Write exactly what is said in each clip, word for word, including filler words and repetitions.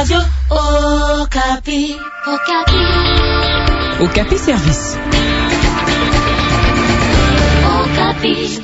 Radio Okapi. Okapi. Okapi Service. Okapi.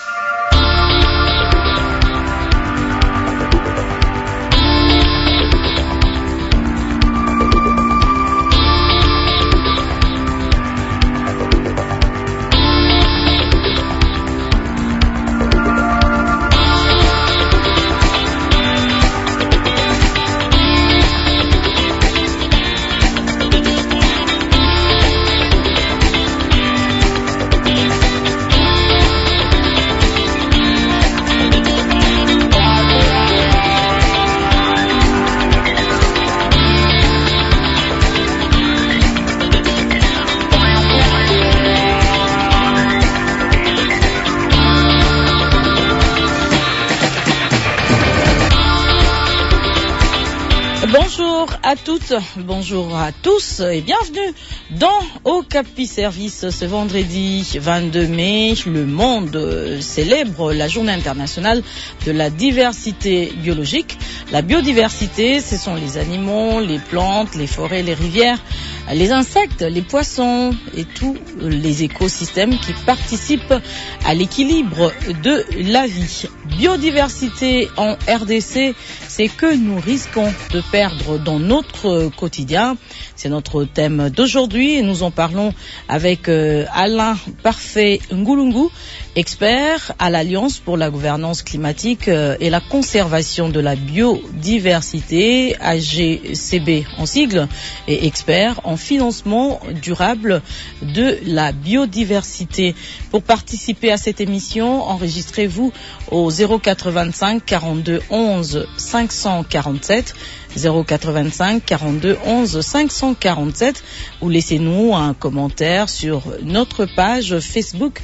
À toutes, bonjour à tous et bienvenue dans Okapi Service. Ce vendredi vingt-deux mai, le monde célèbre la journée internationale de la diversité biologique. La biodiversité, ce sont les animaux, les plantes, les forêts, les rivières, les insectes, les poissons et tous les écosystèmes qui participent à l'équilibre de la vie. Biodiversité en R D C, c'est que nous risquons de perdre dans notre quotidien. C'est notre thème d'aujourd'hui et nous en parlons avec euh, Alain Parfait Ngulungu, expert à l'Alliance pour la gouvernance climatique euh, et la conservation de la biodiversité, A G C B en sigle, et expert en financement durable de la biodiversité. Pour participer à cette émission, enregistrez-vous au zéro quatre-vingt-cinq quarante-deux onze cinq cent quarante-sept, zéro quatre-vingt-cinq quarante-deux onze cinq cent quarante-sept, ou laissez-nous un commentaire sur notre page Facebook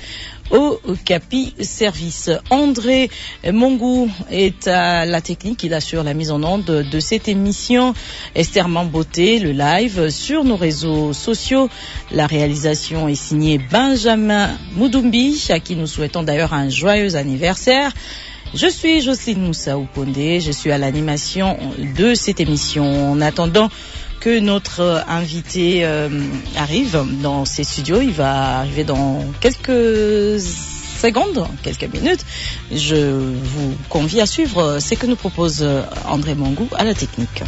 Okapi Service. André Mongou est à la technique, il assure la mise en onde de cette émission. Esther Mamboté, le live sur nos réseaux sociaux. La réalisation est signée Benjamin Moudoumbi, à qui nous souhaitons d'ailleurs un joyeux anniversaire. Je suis Jocelyne Moussa Oupondé, je suis à l'animation de cette émission. En attendant que notre invité euh, arrive dans ces studios, il va arriver dans quelques secondes, quelques minutes. Je vous convie à suivre ce que nous propose André Mongou à la technique.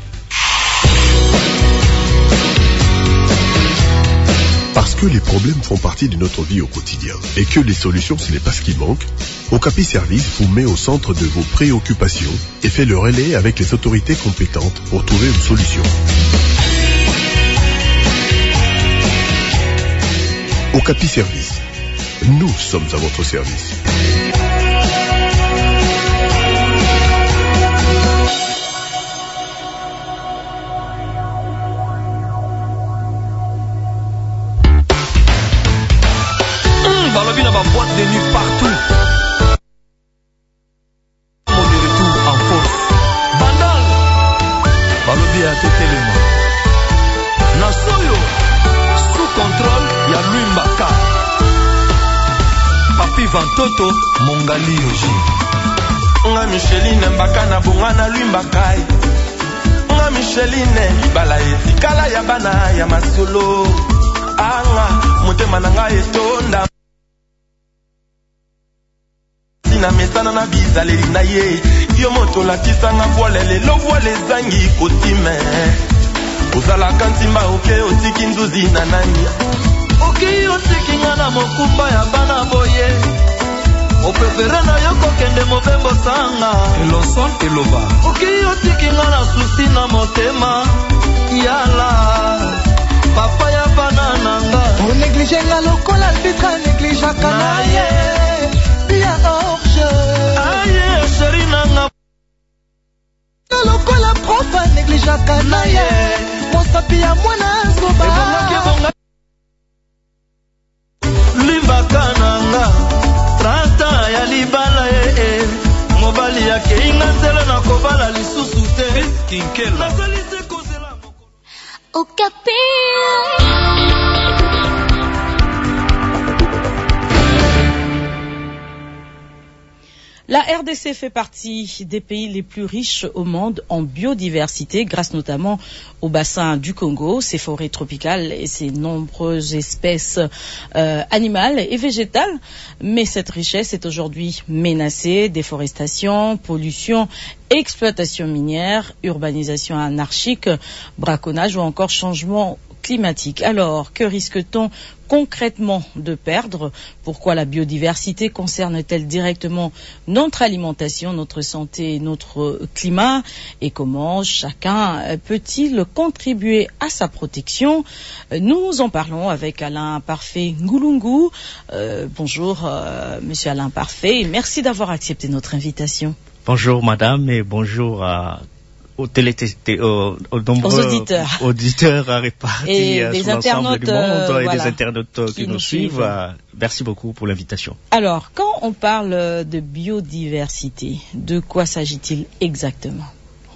Parce que les problèmes font partie de notre vie au quotidien et que les solutions, ce n'est pas ce qui manque, Okapi Service vous met au centre de vos préoccupations et fait le relais avec les autorités compétentes pour trouver une solution. Okapi Service, nous sommes à votre service. Balobi na ba boîte de nuit partout. Mon de retour en force. Bandal. Balobi a tout élément. Nasoyo. Sous contrôle, ya lui Mbaka. Papi Vantoto, Mongali Yoji. Nga Micheline Mbaka na bunga na lui Mbakai. Nga Micheline libala etikala ya bana ya masolo. Anga motema nanga etonda. Na mesana na bizaleli na ye yo moto lakisanga voile lelo voile zangi kotime ozala kantima oke otiki nzuzi na nani oki otiki ngana mokumba ya bana boye o prefere na yo kokende mobembo sanga elonson eloba oki otiki ngana susi na motema yala papa ya bana nanga o néglige nga lokola albitra néglige kana ye Bia orge aye chéri nanga lokola profa néglige kana ye mosapi ya mwana zoba limba kananga tranta ya libala e mobali ya keinga nzela na kobala lisusu te kinkela Okapi. La R D C fait partie des pays les plus riches au monde en biodiversité, grâce notamment au bassin du Congo, ses forêts tropicales et ses nombreuses espèces euh, animales et végétales. Mais cette richesse est aujourd'hui menacée. Déforestation, pollution, exploitation minière, urbanisation anarchique, braconnage ou encore changement climatique. Alors, que risque-t-on concrètement de perdre? Pourquoi la biodiversité concerne-t-elle directement notre alimentation, notre santé et notre climat? Et comment chacun peut-il contribuer à sa protection? Nous en parlons avec Alain Parfait Ngulungu. Euh, bonjour, euh, monsieur Alain Parfait. Merci d'avoir accepté notre invitation. Bonjour, madame, et bonjour à Aux, télé aux, aux nombreux aux auditeurs, auditeurs répartis et euh, des sur l'ensemble du monde euh, et voilà, des internautes qui, qui nous suivent. suivent. Euh, merci beaucoup pour l'invitation. Alors, quand on parle de biodiversité, de quoi s'agit-il exactement?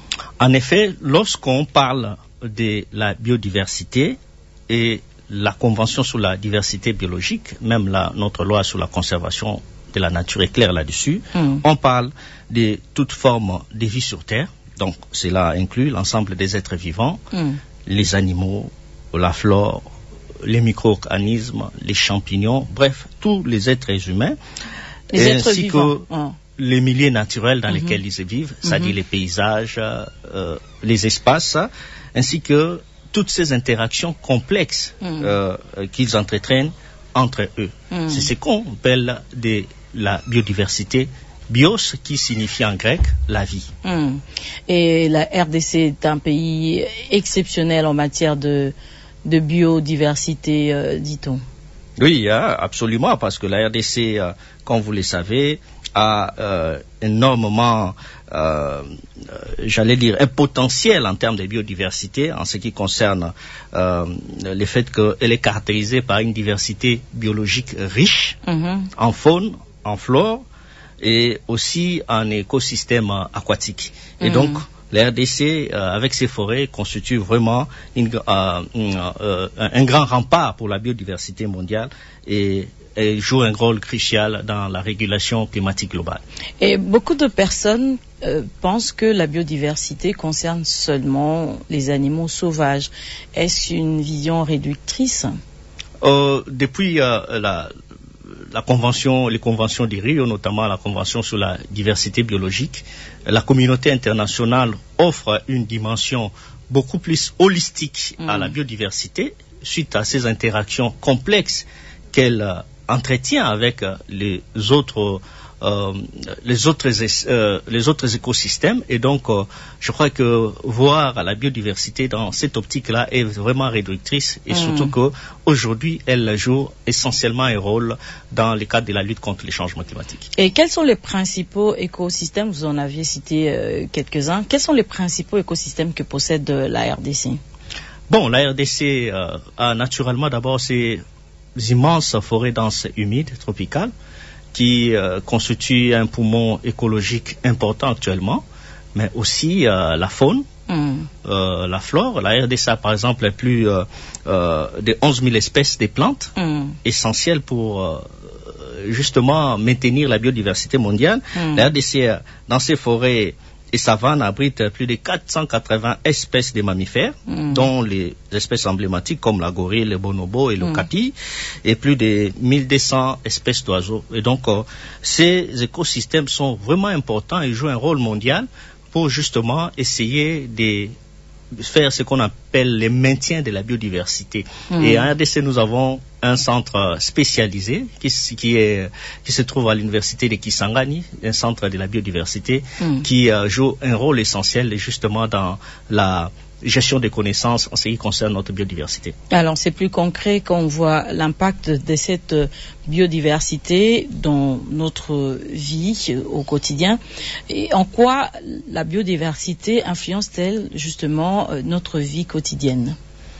En effet, lorsqu'on parle de la biodiversité et la Convention sur la diversité biologique, même la, notre loi sur la conservation de la nature est claire là-dessus, mm. on parle de toute forme de vie sur Terre. Donc, cela inclut l'ensemble des êtres vivants, mm. les animaux, la flore, les micro-organismes, les champignons, bref, tous les êtres humains, les et êtres ainsi vivants. que oh. les milieux naturels dans mm-hmm. lesquels ils vivent, c'est-à-dire mm-hmm. les paysages, euh, les espaces, ainsi que toutes ces interactions complexes mm. euh, qu'ils entretiennent entre eux. Mm. C'est ce qu'on appelle de la biodiversité. Bios, qui signifie en grec la vie. Mmh. Et la R D C est un pays exceptionnel en matière de, de biodiversité, euh, dit-on. Oui, hein, absolument, parce que la R D C, euh, comme vous le savez, a euh, énormément, euh, j'allais dire, un potentiel en termes de biodiversité en ce qui concerne euh, le fait qu'elle est caractérisée par une diversité biologique riche mmh. en faune, en flore, et aussi en écosystème aquatique. Et mmh. donc, la R D C, euh, avec ses forêts, constitue vraiment une, euh, une, euh, un grand rempart pour la biodiversité mondiale et, et joue un rôle crucial dans la régulation climatique globale. Et beaucoup de personnes euh, pensent que la biodiversité concerne seulement les animaux sauvages. Est-ce une vision réductrice? euh, Depuis euh, la... La convention, les conventions de Rio, notamment la convention sur la diversité biologique, la communauté internationale offre une dimension beaucoup plus holistique mmh. à la biodiversité suite à ces interactions complexes qu'elle euh, entretient avec euh, les autres euh, les autres euh, les autres écosystèmes. Et donc euh, je crois que voir la biodiversité dans cette optique-là est vraiment réductrice et mmh. surtout que aujourd'hui elle joue essentiellement un rôle dans le cadre de la lutte contre les changements climatiques. Et quels sont les principaux écosystèmes? Vous en aviez cité euh, quelques-uns. Quels sont les principaux écosystèmes que possède euh, la R D C? Bon, la R D C euh, a naturellement d'abord ces immenses forêts denses humides tropicales qui euh, constituent un poumon écologique important actuellement, mais aussi euh, la faune, mm. euh, la flore. La R D C a par exemple plus euh, euh, de onze mille espèces de plantes mm. essentielles pour euh, justement maintenir la biodiversité mondiale. Mm. La R D C, dans ses forêts et savanes, abrite plus de quatre cent quatre-vingts espèces de mammifères, mm. dont les espèces emblématiques comme la gorille, le bonobo et le capi, mm. et plus de mille deux cents espèces d'oiseaux. Et donc, euh, ces écosystèmes sont vraiment importants et jouent un rôle mondial pour justement essayer de faire ce qu'on appelle le maintien de la biodiversité. Mmh. Et en R D C, nous avons un centre spécialisé qui, qui, est, qui se trouve à l'université de Kisangani, un centre de la biodiversité mmh. qui euh, joue un rôle essentiel justement dans la gestion des connaissances en ce qui concerne notre biodiversité. Alors, c'est plus concret quand on voit l'impact de cette biodiversité dans notre vie au quotidien. Et en quoi la biodiversité influence-t-elle justement notre vie quotidienne?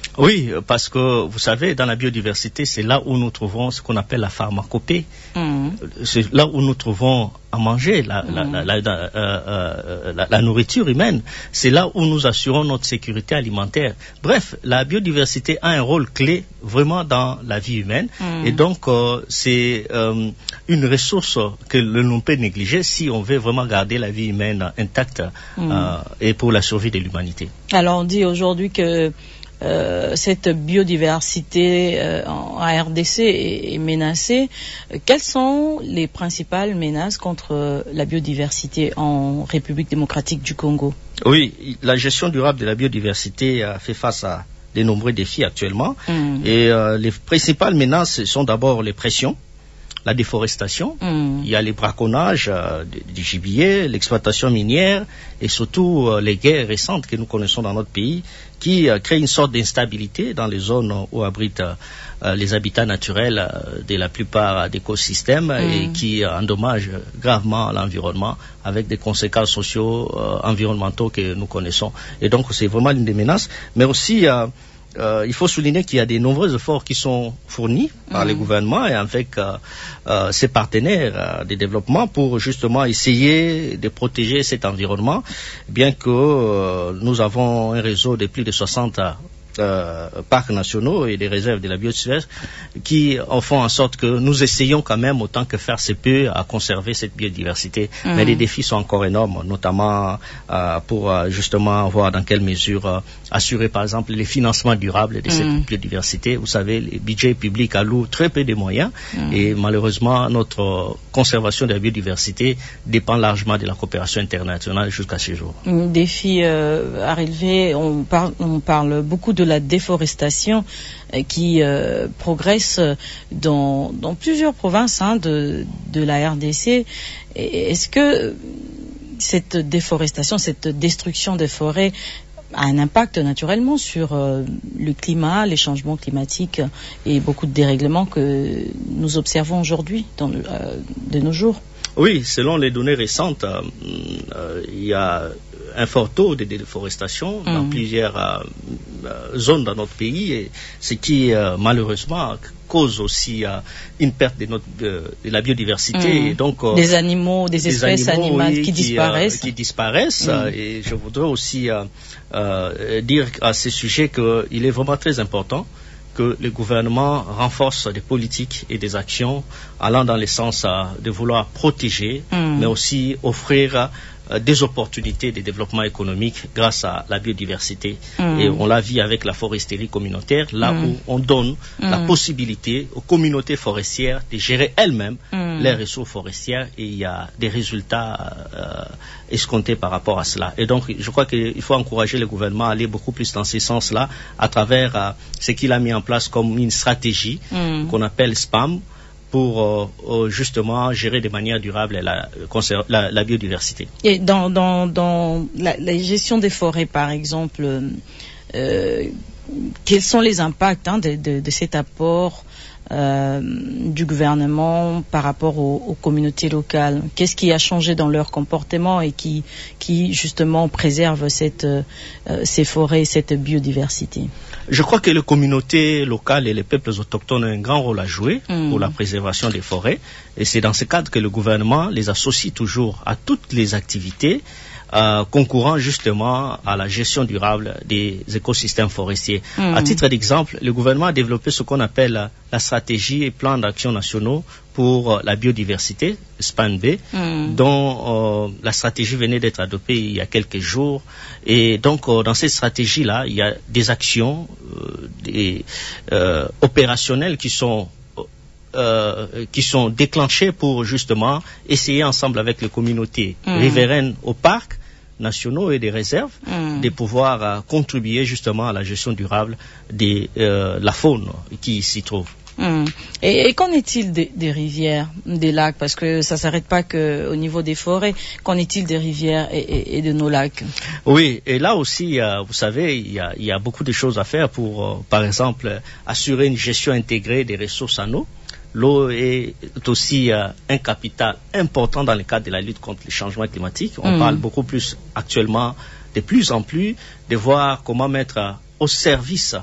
Oui, parce que vous savez, dans la biodiversité, c'est là où nous trouvons ce qu'on appelle la pharmacopée. Mmh. C'est là où nous trouvons à manger la, mmh. la, la, la, la, euh, euh, la, la nourriture humaine. C'est là où nous assurons notre sécurité alimentaire. Bref, la biodiversité a un rôle clé vraiment dans la vie humaine. Mmh. Et donc, euh, c'est euh, une ressource que l'on peut négliger si on veut vraiment garder la vie humaine intacte mmh. euh, et pour la survie de l'humanité. Alors, on dit aujourd'hui que Euh, cette biodiversité euh, en R D C est, est menacée. Quelles sont les principales menaces contre la biodiversité en République démocratique du Congo? Oui, la gestion durable de la biodiversité a fait face à de nombreux défis actuellement. Mmh. Et euh, les principales menaces sont d'abord les pressions, la déforestation, mmh. il y a les braconnages euh, du gibier, l'exploitation minière et surtout euh, les guerres récentes que nous connaissons dans notre pays qui euh, créent une sorte d'instabilité dans les zones où abritent euh, les habitats naturels euh, de la plupart d'écosystèmes mmh. et qui euh, endommagent gravement l'environnement avec des conséquences sociaux, euh, environnementaux que nous connaissons. Et donc c'est vraiment l'une des menaces, mais aussi euh, Euh, il faut souligner qu'il y a de nombreux efforts qui sont fournis par mmh. les gouvernements et avec euh, euh, ses partenaires euh, de développement pour justement essayer de protéger cet environnement, bien que euh, nous avons un réseau de plus de soixante Euh, parcs nationaux et des réserves de la biosphère qui en font en sorte que nous essayons quand même autant que faire se peut à conserver cette biodiversité. Mmh. Mais les défis sont encore énormes, notamment euh, pour euh, justement voir dans quelle mesure euh, assurer par exemple les financements durables de mmh. cette biodiversité. Vous savez, les budgets publics allouent très peu de moyens mmh. et malheureusement notre euh, conservation de la biodiversité dépend largement de la coopération internationale jusqu'à ce jour. Défi euh, à relever, on parle, on parle beaucoup de la déforestation euh, qui euh, progresse dans, dans plusieurs provinces hein, de, de la R D C. Et est-ce que cette déforestation, cette destruction des forêts a un impact naturellement sur euh, le climat, les changements climatiques et beaucoup de dérèglements que nous observons aujourd'hui dans le, euh, de nos jours? Oui, selon les données récentes, euh, euh, il y a un fort taux de déforestation mmh. dans plusieurs euh, zones dans notre pays, et ce qui euh, malheureusement cause aussi euh, une perte de, notre, de, de la biodiversité. Mmh. Et donc, euh, des animaux, des, des espèces animaux, animales oui, qui, qui disparaissent. Euh, qui disparaissent. Mmh. Euh, et je voudrais aussi euh, euh, dire à ce sujet qu'il est vraiment très important que le gouvernement renforce des politiques et des actions allant dans le sens euh, de vouloir protéger, mmh. mais aussi offrir euh, des opportunités de développement économique grâce à la biodiversité. Mmh. Et on l'a vu avec la foresterie communautaire, là mmh. où on donne mmh. la possibilité aux communautés forestières de gérer elles-mêmes mmh. les ressources forestières, et il y a des résultats euh, escomptés par rapport à cela. Et donc, je crois qu'il faut encourager le gouvernement à aller beaucoup plus dans ce sens-là à travers euh, ce qu'il a mis en place comme une stratégie mmh. qu'on appelle SPAM, pour euh, euh, justement gérer de manière durable la, la, la biodiversité. Et dans, dans, dans la, la gestion des forêts, par exemple, euh, quels sont les impacts hein, de, de, de cet apport euh, du gouvernement par rapport aux, aux communautés locales? Qu'est-ce qui a changé dans leur comportement et qui, qui justement préserve cette, euh, ces forêts et cette biodiversité? Je crois que les communautés locales et les peuples autochtones ont un grand rôle à jouer mmh. pour la préservation des forêts. Et c'est dans ce cadre que le gouvernement les associe toujours à toutes les activités euh, concourant justement à la gestion durable des écosystèmes forestiers. Mmh. À titre d'exemple, le gouvernement a développé ce qu'on appelle la stratégie et plan d'action nationaux pour la biodiversité, SPAN-B, mmh. dont euh, la stratégie venait d'être adoptée il y a quelques jours. Et donc, euh, dans cette stratégie-là, il y a des actions euh, des, euh, opérationnelles qui sont Euh, qui sont déclenchées pour justement essayer ensemble avec les communautés mmh. riveraines aux parcs nationaux et des réserves mmh. de pouvoir euh, contribuer justement à la gestion durable de euh, la faune qui s'y trouve. Mmh. Et, et qu'en est-il des, des rivières, des lacs? Parce que ça ne s'arrête pas qu'au niveau des forêts. Qu'en est-il des rivières et, et, et de nos lacs? Oui, et là aussi, euh, vous savez, il y a, il y a beaucoup de choses à faire pour, euh, par exemple, assurer une gestion intégrée des ressources en eau. L'eau est aussi euh, un capital important dans le cadre de la lutte contre les changements climatiques. On mmh. parle beaucoup plus actuellement, de plus en plus, de voir comment mettre euh, au service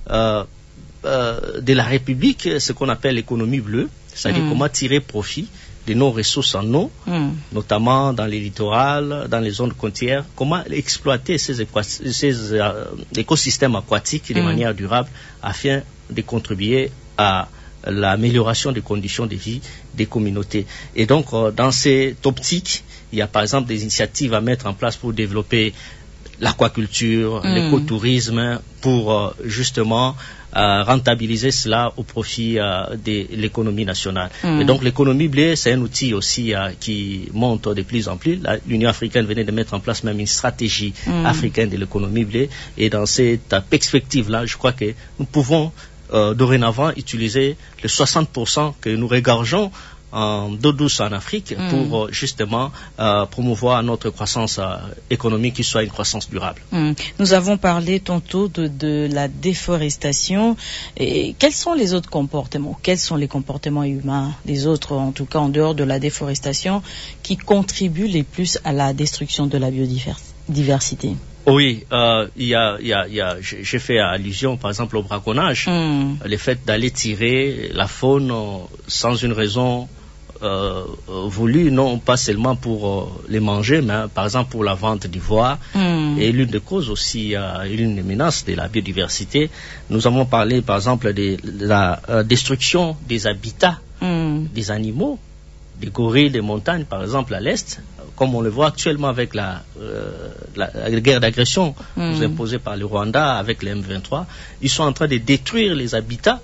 euh, euh, de la République ce qu'on appelle l'économie bleue, c'est-à-dire mm. comment tirer profit de nos ressources en eau, mm. notamment dans les littorales, dans les zones côtières, comment exploiter ces, équa- ces euh, écosystèmes aquatiques de mm. manière durable afin de contribuer à l'amélioration des conditions de vie des communautés. Et donc, euh, dans cette optique, il y a par exemple des initiatives à mettre en place pour développer l'aquaculture, mm. l'écotourisme, pour euh, justement euh, rentabiliser cela au profit euh, de l'économie nationale. Mm. Et donc l'économie bleue, c'est un outil aussi euh, qui monte de plus en plus. La, L'Union africaine venait de mettre en place même une stratégie mm. africaine de l'économie bleue. Et dans cette euh, perspective-là, je crois que nous pouvons euh, dorénavant utiliser les soixante pour cent que nous regorgeons en d'eau douce en Afrique mm. pour euh, justement euh, promouvoir notre croissance euh, économique qui soit une croissance durable. Mm. Nous avons parlé tantôt de, de la déforestation. Et quels sont les autres comportements, quels sont les comportements humains, les autres en tout cas en dehors de la déforestation, qui contribuent les plus à la destruction de la biodiversité? Oui, euh, il y a, il y a, il y a, j'ai fait allusion par exemple au braconnage, mm. le fait d'aller tirer la faune sans une raison euh, voulue, non pas seulement pour euh, les manger, mais hein, par exemple pour la vente d'ivoire, mm. et l'une des causes aussi, euh, l'une des menaces de la biodiversité. Nous avons parlé par exemple de, de la euh, destruction des habitats mm. des animaux, des gorilles des montagnes par exemple à l'est, comme on le voit actuellement avec la, euh, la, la guerre d'agression mm. imposée par le Rwanda avec les M vingt-trois. Ils sont en train de détruire les habitats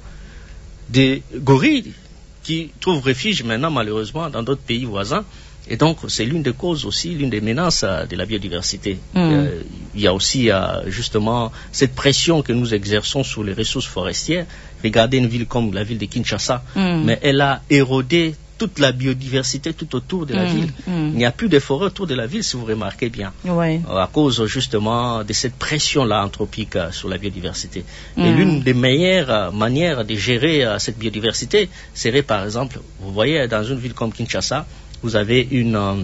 des gorilles qui trouvent refuge maintenant malheureusement dans d'autres pays voisins. Et donc c'est l'une des causes aussi, l'une des menaces euh, de la biodiversité. Mm. Euh, il y a aussi euh, justement cette pression que nous exerçons sur les ressources forestières. Regardez une ville comme la ville de Kinshasa, mm. mais elle a érodé toute la biodiversité tout autour de la mmh, ville. Mmh. Il n'y a plus de forêt autour de la ville, si vous remarquez bien, ouais. à cause justement de cette pression-là anthropique euh, sur la biodiversité. Mmh. Et l'une des meilleures euh, manières de gérer euh, cette biodiversité serait par exemple, vous voyez, dans une ville comme Kinshasa, vous avez une, euh,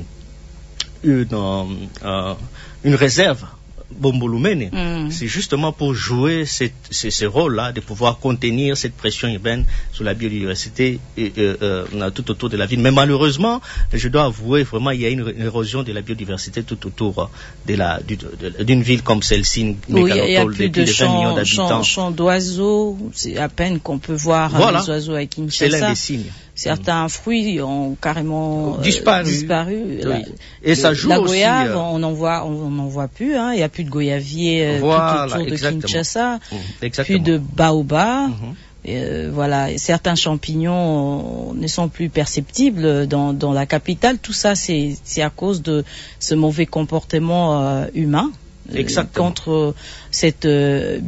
une, euh, euh, une réserve Bombolumene, mm. c'est justement pour jouer cette, ce, ce rôle-là, de pouvoir contenir cette pression urbaine sur la biodiversité et, euh, euh, tout autour de la ville. Mais malheureusement, je dois avouer, vraiment, il y a une, une érosion de la biodiversité tout autour de la, du, de, d'une ville comme celle-ci, oui, il y a plus de, de vingt millions d'habitants. Chants d'oiseaux, c'est à peine qu'on peut voir voilà. les oiseaux à Kinshasa. C'est l'un des signes. Certains mmh. fruits ont carrément euh, disparu. disparu. Oui. La, et ça joue la aussi. goyave, euh... on n'en voit, on n'en voit plus. Hein. Il n'y a plus de goyavier euh, voilà, tout autour exactement. de Kinshasa, mmh. plus de baobab. Mmh. Euh, voilà, certains champignons ne sont plus perceptibles dans, dans la capitale. Tout ça, c'est, c'est à cause de ce mauvais comportement euh, humain. Exactement. Contre cette euh,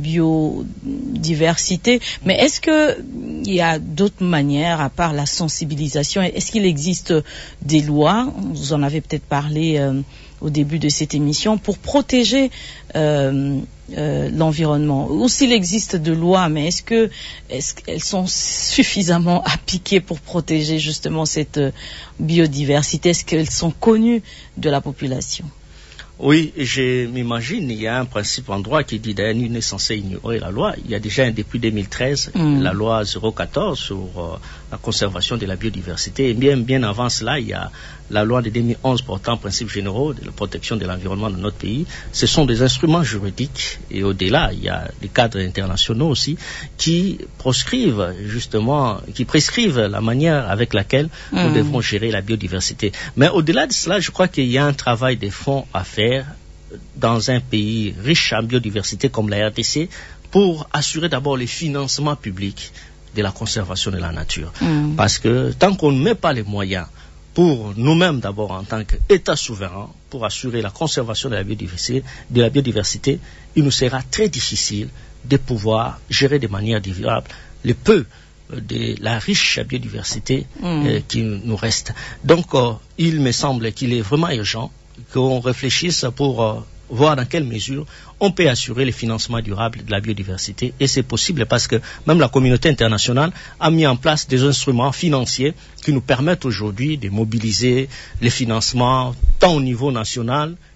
biodiversité. Mais est-ce que il y a d'autres manières à part la sensibilisation? Est-ce qu'il existe des lois, vous en avez peut-être parlé euh, au début de cette émission, pour protéger euh, euh, l'environnement? Ou s'il existe de lois, mais est-ce que est-ce qu'elles sont suffisamment appliquées pour protéger justement cette biodiversité? Est-ce qu'elles sont connues de la population? Oui, je m'imagine, il y a un principe en droit qui dit d'ailleurs nul n'est censé ignorer la loi. Il y a déjà depuis deux mille treize mm. la loi zéro quatorze sur euh, la conservation de la biodiversité. Et bien, bien avant cela, il y a la loi de deux mille onze portant principes généraux de la protection de l'environnement dans notre pays. Ce sont des instruments juridiques et au-delà, il y a des cadres internationaux aussi qui proscrivent justement, qui prescrivent la manière avec laquelle mm. nous devons gérer la biodiversité. Mais au-delà de cela, je crois qu'il y a un travail de fond à faire dans un pays riche en biodiversité comme la R D C pour assurer d'abord le financement public de la conservation de la nature. Mm. Parce que tant qu'on ne met pas les moyens pour nous-mêmes d'abord en tant qu'État souverain pour assurer la conservation de la biodiversité, de la biodiversité, il nous sera très difficile de pouvoir gérer de manière durable le peu de la riche biodiversité mm. euh, qui nous reste. Donc euh, il me semble qu'il est vraiment urgent qu'on réfléchisse pour euh, voir dans quelle mesure on peut assurer le financement durable de la biodiversité. Et c'est possible parce que même la communauté internationale a mis en place des instruments financiers qui nous permettent aujourd'hui de mobiliser les financements tant au niveau national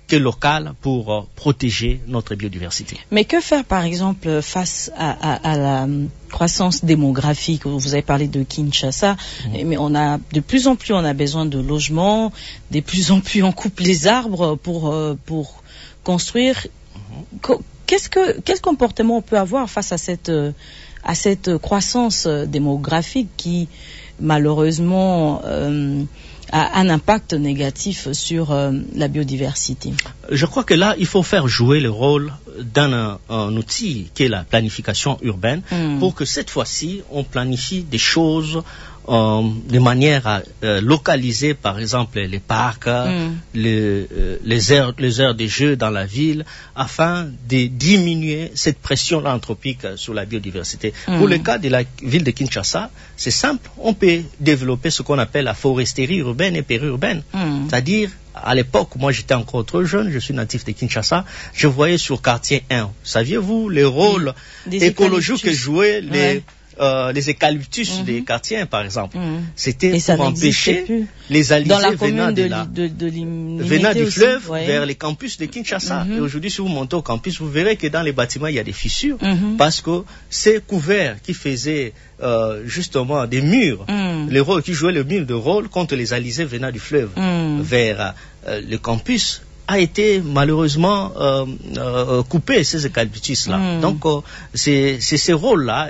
que locale pour euh, protéger notre biodiversité. Mais que faire, par exemple, face à, à, à la croissance démographique? Vous avez parlé de Kinshasa, mmh. mais on a de plus en plus on a besoin de logements, de plus en plus on coupe les arbres pour euh, pour construire. Mmh. Qu'est-ce que quel comportement on peut avoir face à cette euh, à cette croissance démographique qui malheureusement euh, a un impact négatif sur euh, la biodiversité? Je crois que là, il faut faire jouer le rôle d'un un, un outil qui est la planification urbaine mmh. pour que cette fois-ci, on planifie des choses euh, de manière à euh, localiser, par exemple, les parcs, mmh. les, euh, les, aires, les aires de jeux dans la ville, afin de diminuer cette pression anthropique sur la biodiversité. Mmh. Pour le cas de la ville de Kinshasa, c'est simple, on peut développer ce qu'on appelle la foresterie urbaine et périurbaine, mmh. c'est-à-dire à l'époque, moi j'étais encore trop jeune, je suis natif de Kinshasa, je voyais sur quartier un, saviez-vous les rôles des écologiques que jouaient les, ouais. euh, les eucalyptus mm-hmm. des quartiers, par exemple. Mm-hmm. C'était pour empêcher plus. les alizés venant, de, de, la, de, de, de venant du aussi, fleuve ouais. vers les campus de Kinshasa. Mm-hmm. Et aujourd'hui, si vous montez au campus, vous verrez que dans les bâtiments, il y a des fissures, mm-hmm. parce que ces couverts qui faisaient Euh, justement des murs, mm. les rôles qui jouaient le mur de rôle contre les alizés venant du fleuve mm. vers euh, le campus a été malheureusement euh, euh, coupé, ces eucalyptus-là. Mm. Donc euh, c'est, c'est ces rôles-là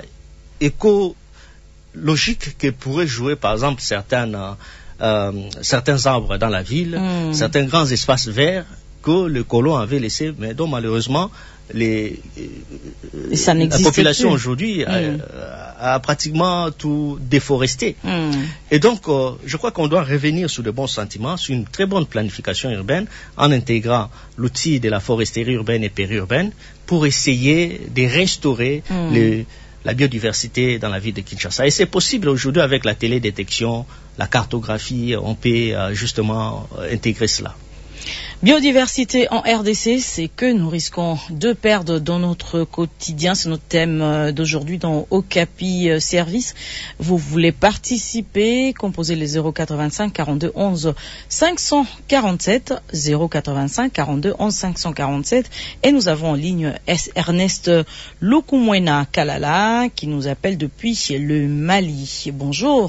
écologiques que pourraient jouer par exemple certaines, euh, certains arbres dans la ville, mm. certains grands espaces verts que le colon avait laissés, mais dont malheureusement les, ça la population plus. aujourd'hui mm. a, a pratiquement tout déforesté. Mm. Et donc, euh, je crois qu'on doit revenir sur de bons sentiments, sur une très bonne planification urbaine, en intégrant l'outil de la foresterie urbaine et périurbaine pour essayer de restaurer mm. les, la biodiversité dans la ville de Kinshasa. Et c'est possible aujourd'hui avec la télédétection, la cartographie, on peut euh, justement euh, intégrer cela. Biodiversité en R D C, c'est que nous risquons de perdre dans notre quotidien. C'est notre thème d'aujourd'hui dans Okapi Service. Vous voulez participer, composez les zéro quatre-vingt-cinq quarante-deux onze cinq cent quarante-sept, zéro quatre-vingt-cinq quarante-deux onze cinq cent quarante-sept. Et nous avons en ligne Ernest Lukumwena Kalala qui nous appelle depuis le Mali. Bonjour.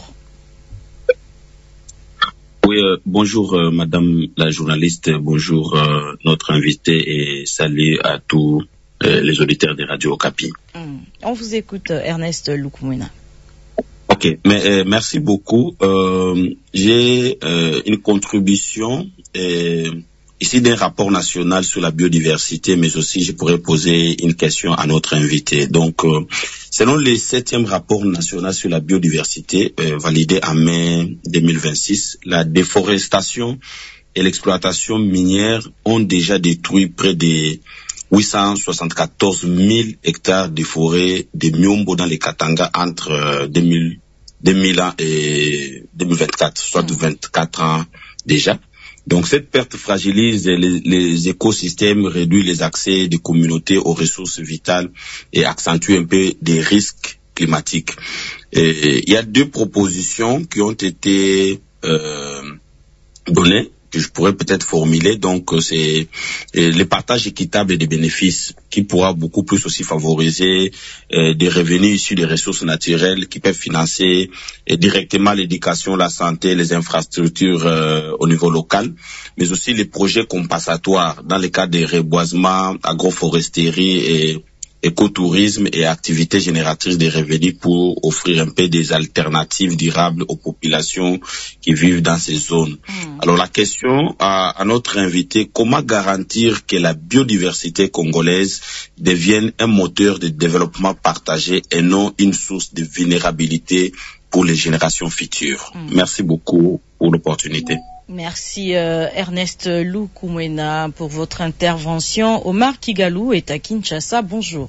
Oui, euh, bonjour euh, Madame la journaliste, bonjour euh, notre invité et salut à tous euh, les auditeurs de Radio Okapi. Mm. On vous écoute, Ernest Lukumwena. Ok, mais euh, merci beaucoup. Euh, j'ai euh, une contribution euh, ici d'un rapport national sur la biodiversité, mais aussi je pourrais poser une question à notre invité. Donc, euh, selon le septième rapport national sur la biodiversité, euh, validé en mai deux mille vingt-six, la déforestation et l'exploitation minière ont déjà détruit près de huit cent soixante-quatorze mille hectares de forêts de Miombo dans les Katanga entre euh, deux mille, deux mille et deux mille vingt-quatre, soit vingt-quatre ans déjà. Donc cette perte fragilise les, les écosystèmes, réduit les accès des communautés aux ressources vitales et accentue un peu des risques climatiques. Et il y a deux propositions qui ont été euh, données, que je pourrais peut-être formuler. Donc c'est le partage équitable des bénéfices qui pourra beaucoup plus aussi favoriser euh, des revenus issus des ressources naturelles qui peuvent financer euh, directement l'éducation, la santé, les infrastructures euh, au niveau local, mais aussi les projets compensatoires dans le cas des reboisements, agroforesterie et écotourisme et activités génératrices de revenus pour offrir un peu des alternatives durables aux populations qui vivent dans ces zones. Mmh. Alors la question à, à notre invité, comment garantir que la biodiversité congolaise devienne un moteur de développement partagé et non une source de vulnérabilité pour les générations futures? Mmh. Merci beaucoup pour l'opportunité. Merci euh, Ernest Lukumwena pour votre intervention. Omar Kigalou est à Kinshasa. Bonjour.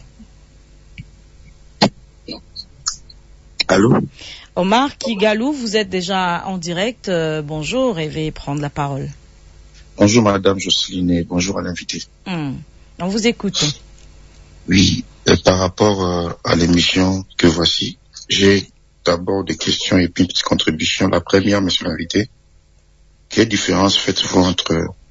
Allô? Omar Kigalou, vous êtes déjà en direct. Euh, bonjour et veuillez prendre la parole. Bonjour Madame Jocelyne et bonjour à l'invité. Hum, on vous écoute. Oui, et par rapport euh, à l'émission que voici, j'ai d'abord des questions et puis une petite contribution. La première, monsieur l'invité, quelle différence faites-vous entre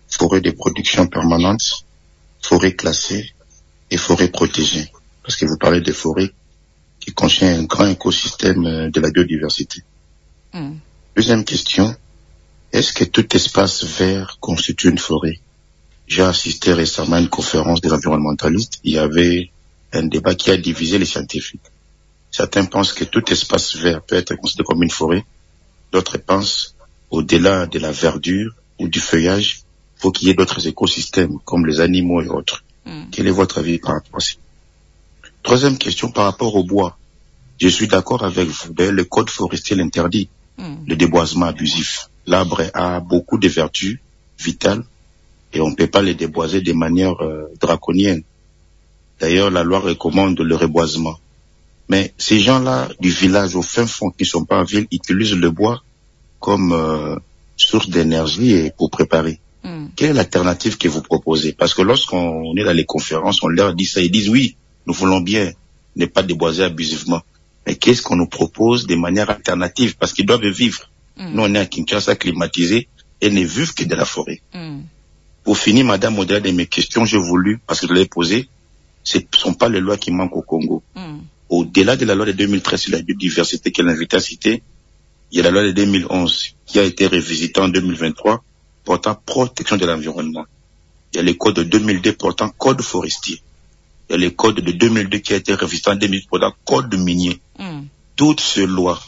forêt de production permanente, forêt classée et forêt protégée. Parce que vous parlez des forêts qui contiennent un grand écosystème de la biodiversité. Mm. Deuxième question, est-ce que tout espace vert constitue une forêt? J'ai assisté récemment à une conférence des environnementalistes. Il y avait un débat qui a divisé les scientifiques. Certains pensent que tout espace vert peut être considéré comme une forêt. D'autres pensent, au-delà de la verdure ou du feuillage, il faut qu'il y ait d'autres écosystèmes, comme les animaux et autres. Mm. Quel est votre avis par rapport à ça? Troisième question, par rapport au bois. Je suis d'accord avec vous. Le code forestier l'interdit, mm. le déboisement abusif. L'arbre a beaucoup de vertus vitales et on ne peut pas les déboiser de manière euh, draconienne. D'ailleurs, la loi recommande le reboisement. Mais ces gens-là du village au fin fond qui ne sont pas en ville utilisent le bois comme euh, source d'énergie et pour préparer. Mm. Quelle est l'alternative que vous proposez? Parce que lorsqu'on est dans les conférences, on leur dit ça, ils disent oui, nous voulons bien ne pas déboiser abusivement. Mais qu'est-ce qu'on nous propose de manière alternative? Parce qu'ils doivent vivre. Mm. Nous, on est à Kinshasa climatisé et ne vivent que de la forêt. Mm. Pour finir, madame, au-delà de mes questions, j'ai voulu, parce que je l'ai posé, ce ne sont pas les lois qui manquent au Congo. Mm. Au-delà de la loi de deux mille treize sur la biodiversité qu'elle invite à citer, il y a la loi de deux mille onze qui a été révisitée en deux mille vingt-trois portant protection de l'environnement. Il y a le code de deux mille deux portant code forestier. Il y a le code de deux mille deux qui a été révisité en deux mille portant code minier. Mm. Toutes ces lois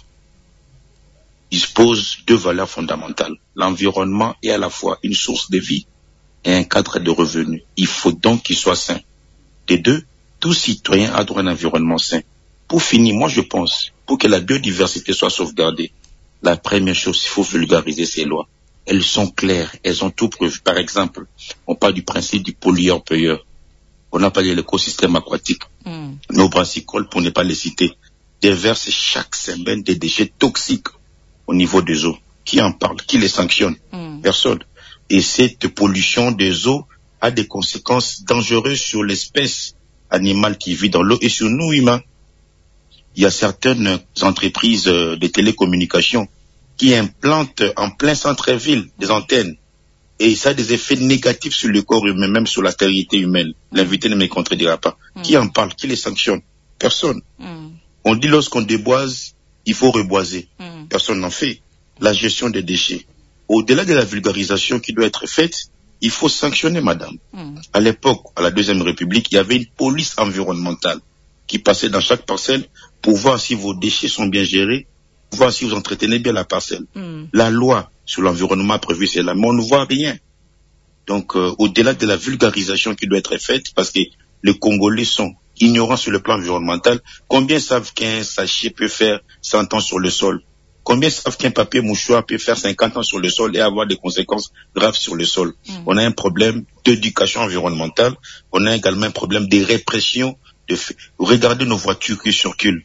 disposent de valeurs fondamentales. L'environnement est à la fois une source de vie et un cadre de revenus. Il faut donc qu'il soit sain. Des deux, tout citoyen a droit à un environnement sain. Pour finir, moi je pense, pour que la biodiversité soit sauvegardée, la première chose, il faut vulgariser ces lois. Elles sont claires, elles ont tout prévu. Par exemple, on parle du principe du pollueur-payeur. On a parlé de l'écosystème aquatique. Mm. Nos brassicoles, pour ne pas les citer, déversent chaque semaine des déchets toxiques au niveau des eaux. Qui en parle? Qui les sanctionne? Mm. Personne. Et cette pollution des eaux a des conséquences dangereuses sur l'espèce animale qui vit dans l'eau et sur nous humains. Il y a certaines entreprises de télécommunications qui implantent en plein centre-ville des antennes et ça a des effets négatifs sur le corps humain, même sur la stérilité humaine. L'invité ne me contredira pas. Mm. Qui en parle? Qui les sanctionne? Personne. Mm. On dit lorsqu'on déboise, il faut reboiser. Mm. Personne n'en fait. La gestion des déchets. Au-delà de la vulgarisation qui doit être faite, il faut sanctionner, madame. Mm. À l'époque, à la Deuxième République, il y avait une police environnementale qui passait dans chaque parcelle pour voir si vos déchets sont bien gérés, pour voir si vous entretenez bien la parcelle. Mm. La loi sur l'environnement a prévu cela, mais on ne voit rien. Donc, euh, au-delà de la vulgarisation qui doit être faite, parce que les Congolais sont ignorants sur le plan environnemental, combien savent qu'un sachet peut faire cent ans sur le sol? Combien savent qu'un papier mouchoir peut faire cinquante ans sur le sol et avoir des conséquences graves sur le sol? Mm. On a un problème d'éducation environnementale, on a également un problème de répression. De f... Regardez nos voitures qui circulent.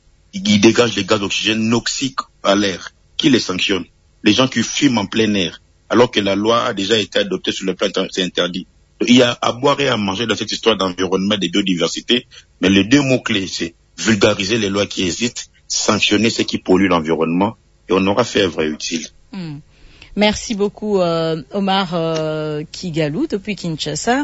Ils dégagent des gaz d'oxygène toxiques à l'air. Qui les sanctionne? Les gens qui fument en plein air, alors que la loi a déjà été adoptée sur le plan, c'est interdit. Il y a à boire et à manger dans cette histoire d'environnement et de biodiversité, mais les deux mots-clés, c'est vulgariser les lois qui existent, sanctionner ceux qui polluent l'environnement, et on aura fait œuvre utile. Mm. Merci beaucoup, euh, Omar euh, Kigalou, depuis Kinshasa.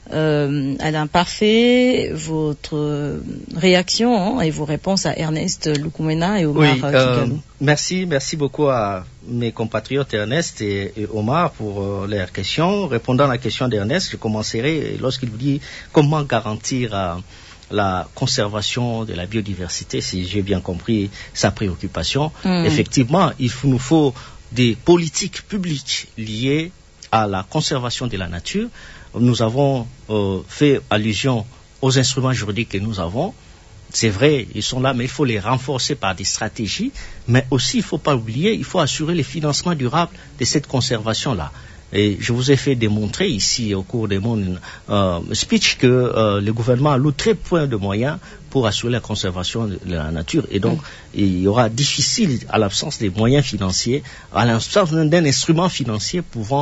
Euh, Alain Parfait, votre euh, réaction hein, et vos réponses à Ernest Lukumena et Omar oui, euh, Kigalou. Euh, merci, merci beaucoup à mes compatriotes Ernest et, et Omar pour euh, leurs questions. Répondant à la question d'Ernest, je commencerai lorsqu'il vous dit comment garantir euh, la conservation de la biodiversité, si j'ai bien compris sa préoccupation. Mm. Effectivement, il faut, nous faut des politiques publiques liées à la conservation de la nature. Nous avons euh, fait allusion aux instruments juridiques que nous avons. C'est vrai, ils sont là, mais il faut les renforcer par des stratégies. Mais aussi, il ne faut pas oublier, il faut assurer le financement durable de cette conservation-là. Et je vous ai fait démontrer ici, au cours de mon euh, speech, que euh, le gouvernement alloue très peu de moyens pour assurer la conservation de la nature. Et donc, mmh. il y aura difficile, à l'absence des moyens financiers, à l'absence d'un instrument financier pouvant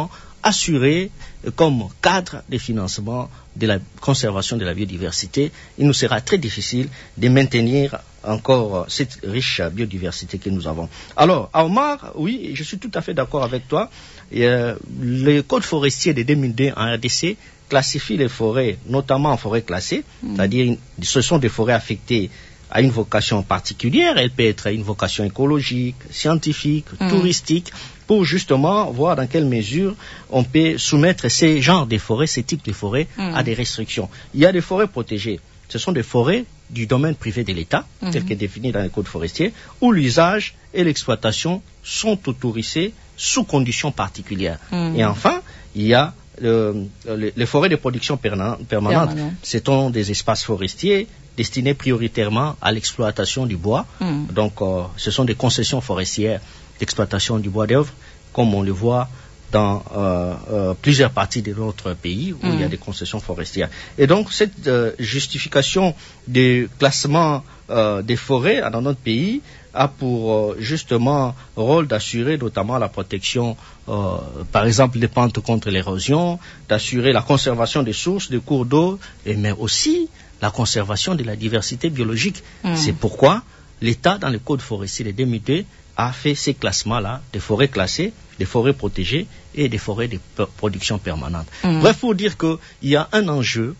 assuré comme cadre de financement de la conservation de la biodiversité, il nous sera très difficile de maintenir encore cette riche biodiversité que nous avons. Alors, à Omar, oui, je suis tout à fait d'accord avec toi. Et, euh, le code forestier de deux mille deux en R D C classifie les forêts, notamment en forêts classées, mmh. c'est-à-dire ce sont des forêts affectées à une vocation particulière. Elle peut être une vocation écologique, scientifique, mmh. touristique, pour justement voir dans quelle mesure on peut soumettre ces genres de forêts, ces types de forêts, mmh. à des restrictions. Il y a des forêts protégées. Ce sont des forêts du domaine privé de l'État, mmh. tel que défini dans le code forestier, où l'usage et l'exploitation sont autorisés sous conditions particulières. Mmh. Et enfin, il y a euh, les, les forêts de production permanente. Permanent. Ce sont des espaces forestiers destinés prioritairement à l'exploitation du bois. Mmh. Donc, euh, ce sont des concessions forestières d'exploitation du bois d'œuvre, comme on le voit dans euh, euh, plusieurs parties de notre pays où mmh. il y a des concessions forestières. Et donc, cette euh, justification du classement euh, des forêts dans notre pays a pour euh, justement rôle d'assurer notamment la protection, euh, par exemple, des pentes contre l'érosion, d'assurer la conservation des sources, des cours d'eau, et mais aussi la conservation de la diversité biologique. Mmh. C'est pourquoi l'État, dans le code forestier de deux mille deux, a fait ces classements-là, des forêts classées, des forêts protégées et des forêts de production permanente. Mmh. Bref, pour dire qu'il y a un enjeu,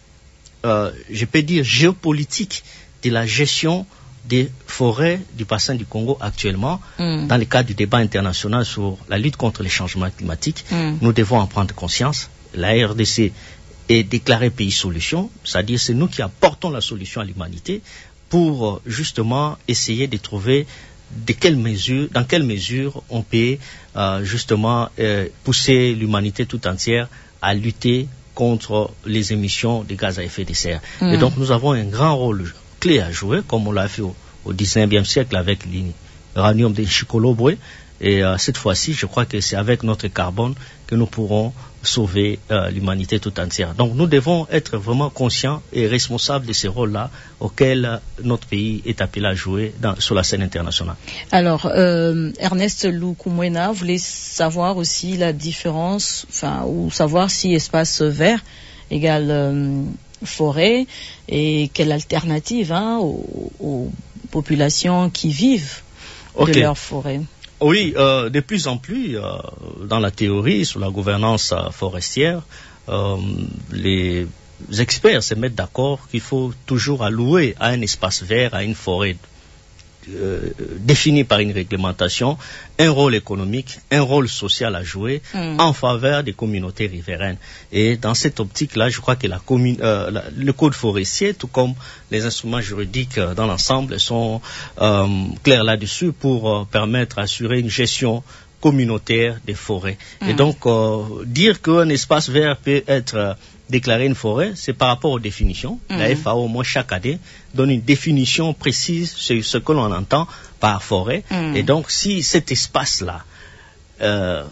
euh, je peux dire géopolitique, de la gestion des forêts du bassin du Congo actuellement, mmh. dans le cadre du débat international sur la lutte contre les changements climatiques. Mmh. Nous devons en prendre conscience. La R D C est déclarée pays solution, c'est-à-dire c'est nous qui apportons la solution à l'humanité pour justement essayer de trouver de quelle mesure, dans quelle mesure on peut euh, justement euh, pousser l'humanité tout entière à lutter contre les émissions de gaz à effet de serre. Mmh. Et donc nous avons un grand rôle clé à jouer, comme on l'a fait au, au dix-neuvième siècle avec l'uranium de Chikoloboé. Et euh, cette fois-ci, je crois que c'est avec notre carbone que nous pourrons sauver euh, l'humanité tout entière. Donc nous devons être vraiment conscients et responsables de ces rôles-là auxquels euh, notre pays est appelé à jouer dans, sur la scène internationale. Alors, euh, Ernest Lukumwena voulait savoir aussi la différence, enfin, ou savoir si espace vert égale euh, forêt et quelle alternative hein, aux, aux populations qui vivent okay. de leur forêt. Oui, euh, de plus en plus, euh, dans la théorie sur la gouvernance euh, forestière, euh, les experts se mettent d'accord qu'il faut toujours allouer à un espace vert, à une forêt euh, définie par une réglementation, un rôle économique, un rôle social à jouer mmh. en faveur des communautés riveraines. Et dans cette optique-là, je crois que la commune, euh, la, le code forestier, tout comme les instruments juridiques euh, dans l'ensemble, sont euh, clairs là-dessus pour euh, permettre d'assurer une gestion communautaire des forêts. Mmh. Et donc, euh, dire qu'un espace vert peut être euh, déclarer une forêt, c'est par rapport aux définitions. Mmh. La F A O, au moins chaque année, donne une définition précise sur ce que l'on entend par forêt. Mmh. Et donc, si cet espace-là, euh,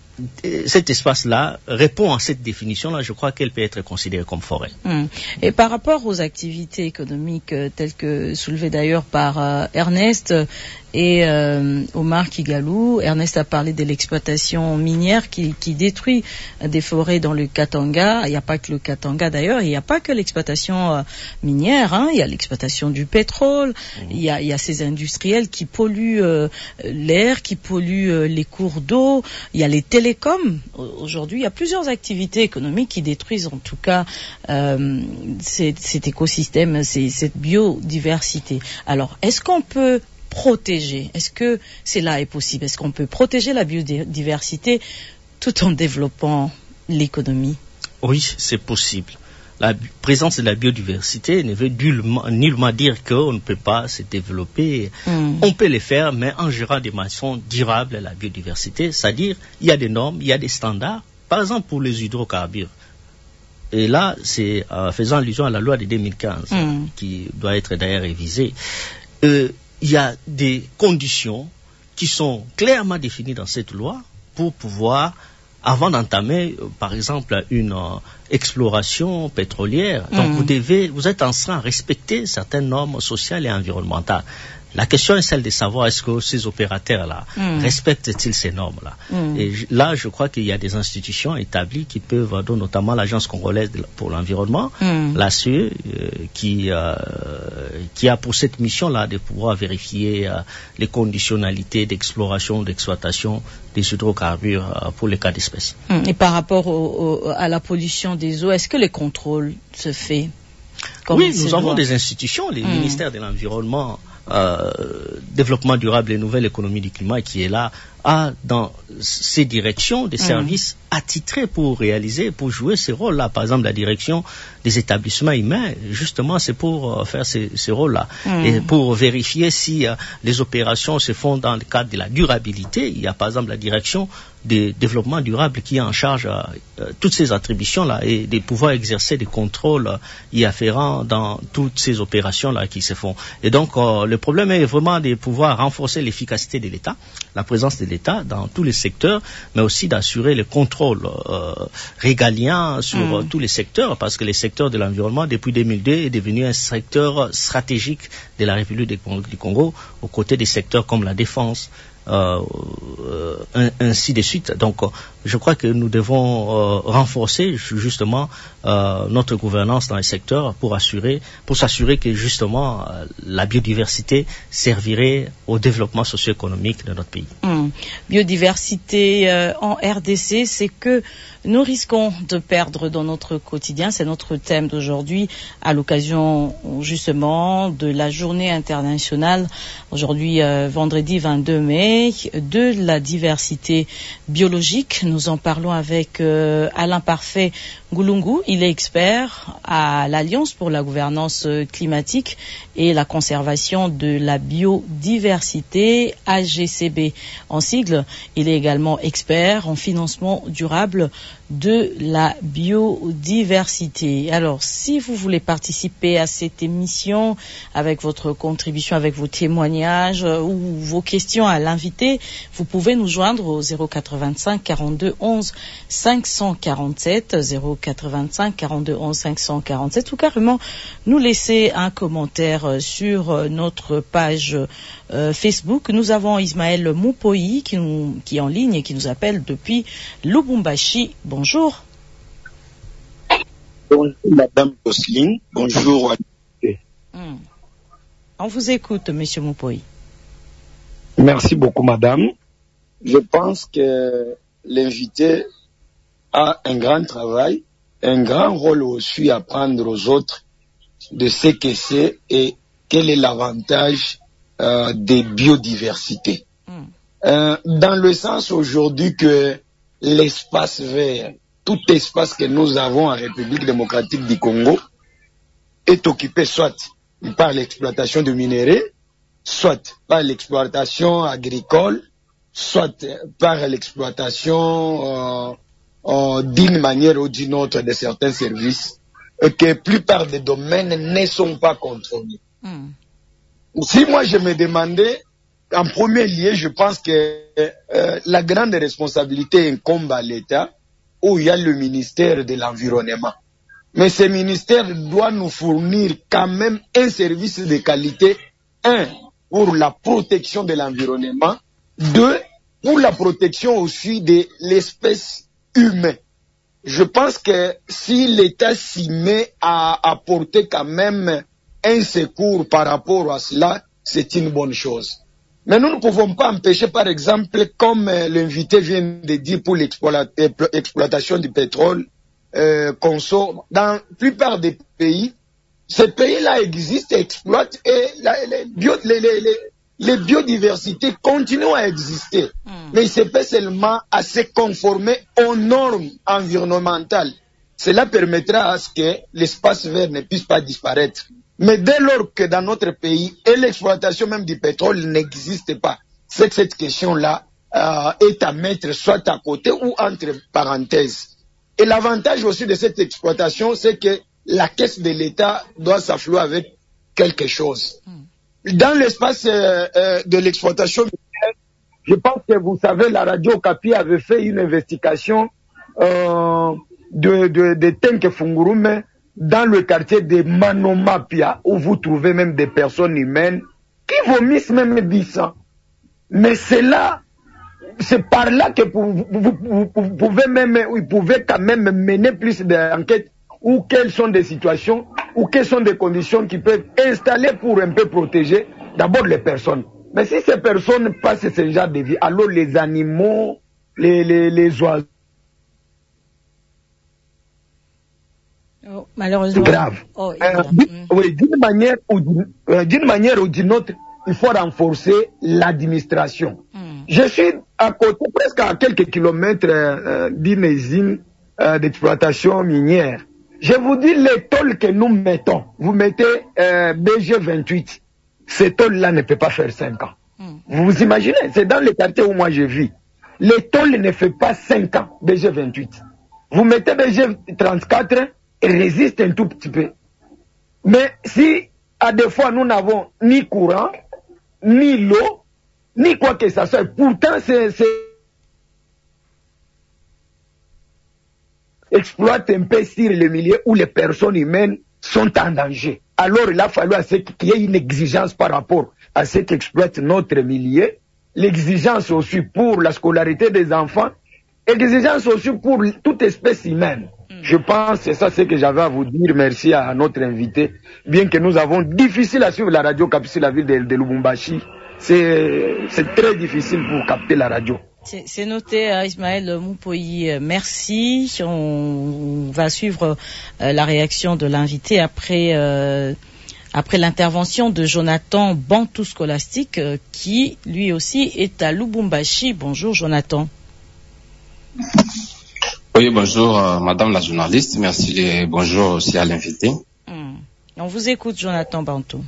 cet espace-là répond à cette définition-là, je crois qu'elle peut être considérée comme forêt. Mmh. Et par rapport aux activités économiques euh, telles que soulevées d'ailleurs par euh, Ernest et euh, Omar Kigalou, Ernest a parlé de l'exploitation minière qui, qui détruit des forêts dans le Katanga. Il n'y a pas que le Katanga d'ailleurs, il n'y a pas que l'exploitation euh, minière, hein. Il y a l'exploitation du pétrole, mmh. il, y a, il y a ces industriels qui polluent euh, l'air, qui polluent euh, les cours d'eau, il y a les télécoms. Aujourd'hui, il y a plusieurs activités économiques qui détruisent en tout cas euh, cet, cet écosystème, ces, cette biodiversité. Alors, est-ce qu'on peut protéger? Est-ce que cela est possible? Est-ce qu'on peut protéger la biodiversité tout en développant l'économie? Oui, c'est possible. La présence de la biodiversité ne veut nullement, nullement dire qu'on ne peut pas se développer. Mm. On peut le faire, mais en gérant de façon durable la biodiversité, c'est-à-dire il y a des normes, il y a des standards. Par exemple, pour les hydrocarbures. Et là, c'est euh, faisant allusion à la loi de deux mille quinze, mm. qui doit être d'ailleurs révisée. Euh, il y a des conditions qui sont clairement définies dans cette loi pour pouvoir, avant d'entamer, euh, par exemple, une euh, exploration pétrolière. Donc, mmh. vous devez, vous êtes en train de respecter certaines normes sociales et environnementales. La question est celle de savoir est-ce que ces opérateurs-là mm. respectent-ils ces normes-là. Mm. Et là, je crois qu'il y a des institutions établies qui peuvent, dont notamment l'Agence congolaise pour l'environnement, mm. l'A C E, euh, qui, euh, qui a pour cette mission-là de pouvoir vérifier euh, les conditionnalités d'exploration, d'exploitation des hydrocarbures euh, pour les cas d'espèces. Mm. Et par rapport au, au, à la pollution des eaux, est-ce que les contrôles se font? Comme oui, nous avons des institutions, les mmh. ministères de l'Environnement, euh, Développement durable et Nouvelle économie du climat, qui est là, a dans ces directions des mmh. services attitrés pour réaliser, pour jouer ces rôles-là. Par exemple, la direction des établissements humains, justement, c'est pour euh, faire ces, ces rôles-là. Mmh. Et pour vérifier si euh, les opérations se font dans le cadre de la durabilité. Il y a par exemple la direction du développement durable qui est en charge euh, euh, toutes ces attributions-là et de pouvoir exercer des contrôles euh, y afférents dans toutes ces opérations-là qui se font. Et donc, euh, le problème est vraiment de pouvoir renforcer l'efficacité de l'État, la présence de l'État dans tous les secteurs, mais aussi d'assurer le contrôle euh, régalien sur mmh. euh, tous les secteurs, parce que le secteur de l'environnement, depuis deux mille deux, est devenu un secteur stratégique de la République du Congo, aux côtés des secteurs comme la défense, Euh, euh, ainsi de suite. Donc, euh, je crois que nous devons euh, renforcer justement euh, notre gouvernance dans les secteurs pour assurer, pour s'assurer que justement euh, la biodiversité servirait au développement socio-économique de notre pays. Mmh. Biodiversité euh, en R D C, c'est que nous risquons de perdre dans notre quotidien. C'est notre thème d'aujourd'hui à l'occasion justement de la journée internationale, aujourd'hui euh, vendredi vingt-deux mai, de la diversité biologique. Nous en parlons avec euh, Alain Parfait Goulungu. Il est expert à l'Alliance pour la gouvernance climatique et la conservation de la biodiversité, A G C B en sigle. Il est également expert en financement durable de la biodiversité. Alors, si vous voulez participer à cette émission avec votre contribution, avec vos témoignages ou vos questions à l'invité, vous pouvez nous joindre au zéro quatre-vingt-cinq quarante-deux onze cinq cent quarante-sept, zéro quatre-vingt-cinq quarante-deux onze cinq cent quarante-sept, ou carrément nous laisser un commentaire sur notre page euh, Facebook. Nous avons Ismaël Moupoyi qui, nous, qui est en ligne et qui nous appelle depuis Lubumbashi. Bonjour. Bonjour Madame Gosling. Bonjour. Hmm. On vous écoute, Monsieur Moupoyi. Merci beaucoup, Madame. Je pense que l'invité a un grand travail, un grand rôle aussi à prendre aux autres de ce que c'est et quel est l'avantage euh, des biodiversités. Mm. Euh, dans le sens aujourd'hui que l'espace vert, tout espace que nous avons en République démocratique du Congo est occupé soit par l'exploitation de minerais, soit par l'exploitation agricole, soit par l'exploitation euh, euh, d'une manière ou d'une autre de certains services, et que la plupart des domaines ne sont pas contrôlés. Mm. Si moi je me demandais, en premier lieu, je pense que euh, la grande responsabilité incombe à l'État, où il y a le ministère de l'Environnement. Mais ce ministère doit nous fournir quand même un service de qualité, un, pour la protection de l'environnement, deux, pour la protection aussi de l'espèce humaine. Je pense que si l'État s'y met à apporter quand même un secours par rapport à cela, c'est une bonne chose. Mais nous ne pouvons pas empêcher, par exemple, comme l'invité vient de dire pour l'exploitation du pétrole, euh, qu'on sort dans la plupart des pays, ces pays-là existent, exploitent et la, les, bio, les, les, les, les biodiversités continuent à exister. Mm. Mais il se peut seulement à se conformer aux normes environnementales. Cela permettra à ce que l'espace vert ne puisse pas disparaître. Mais dès lors que dans notre pays, et l'exploitation même du pétrole n'existe pas, c'est que cette question-là euh, est à mettre soit à côté ou entre parenthèses. Et l'avantage aussi de cette exploitation, c'est que la caisse de l'État doit s'affluer avec quelque chose. Mm. Dans l'espace euh, euh, de l'exploitation, je pense que vous savez, la radio Okapi avait fait une investigation euh, de, de, de Tenke Fungurume dans le quartier de Manomapia, où vous trouvez même des personnes humaines qui vomissent même du sang. Mais c'est là, c'est par là que vous, vous, vous, vous pouvez même, vous pouvez quand même mener plus d'enquêtes ou quelles sont des situations ou quelles sont des conditions qui peuvent installer pour un peu protéger d'abord les personnes. Mais si ces personnes passent ce genre de vie, alors les animaux, les, les, les oiseaux, oh, malheureusement, grave. Oh, euh, mm. Oui, d'une manière ou d'une euh, d'une manière ou d'une autre, il faut renforcer l'administration. Mm. Je suis à côté, presque à quelques kilomètres euh, d'une usine euh, d'exploitation minière. Je vous dis les tôles que nous mettons. Vous mettez euh, B G vingt-huit. Ces tôles-là ne peuvent pas faire cinq ans. Mm. Vous vous imaginez, c'est dans le quartier où moi je vis. Les tôles ne font pas cinq ans, B G vingt-huit. Vous mettez B G trente-quatre, et résiste un tout petit peu. Mais si, à des fois, nous n'avons ni courant, ni l'eau, ni quoi que ce soit, pourtant, c'est, c'est... exploite un peu sur le milieu où les personnes humaines sont en danger. Alors, il a fallu à ce qu'il y ait une exigence par rapport à ce qu'exploite notre milieu, l'exigence aussi pour la scolarité des enfants, l'exigence aussi pour toute espèce humaine. Je pense que c'est ça ce que j'avais à vous dire. Merci à notre invité. Bien que nous avons difficile à suivre la radio captée sur la ville de, de Lubumbashi, c'est, c'est très difficile pour capter la radio. C'est, c'est noté, euh, Ismaël Moupoyi. Euh, merci. On, on va suivre euh, la réaction de l'invité après euh, après l'intervention de Jonathan Bantou Scolastique, euh, qui lui aussi est à Lubumbashi. Bonjour, Jonathan. Oui, bonjour, euh, madame la journaliste. Merci et bonjour aussi à l'invité. Mmh. On vous écoute, Jonathan Bantou.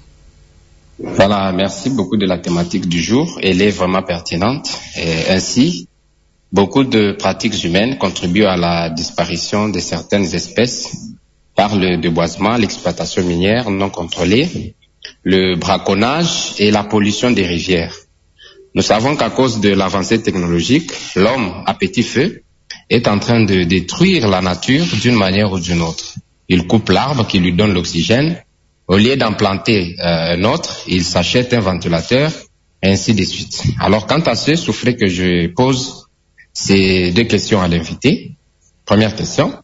Voilà, merci beaucoup de la thématique du jour. Elle est vraiment pertinente. Et ainsi, beaucoup de pratiques humaines contribuent à la disparition de certaines espèces par le déboisement, l'exploitation minière non contrôlée, le braconnage et la pollution des rivières. Nous savons qu'à cause de l'avancée technologique, l'homme à petit feu est en train de détruire la nature d'une manière ou d'une autre. Il coupe l'arbre qui lui donne l'oxygène. Au lieu d'en planter euh, un autre, il s'achète un ventilateur, et ainsi de suite. Alors, quant à ce, souffrez que je pose ces deux questions à l'invité. Première question.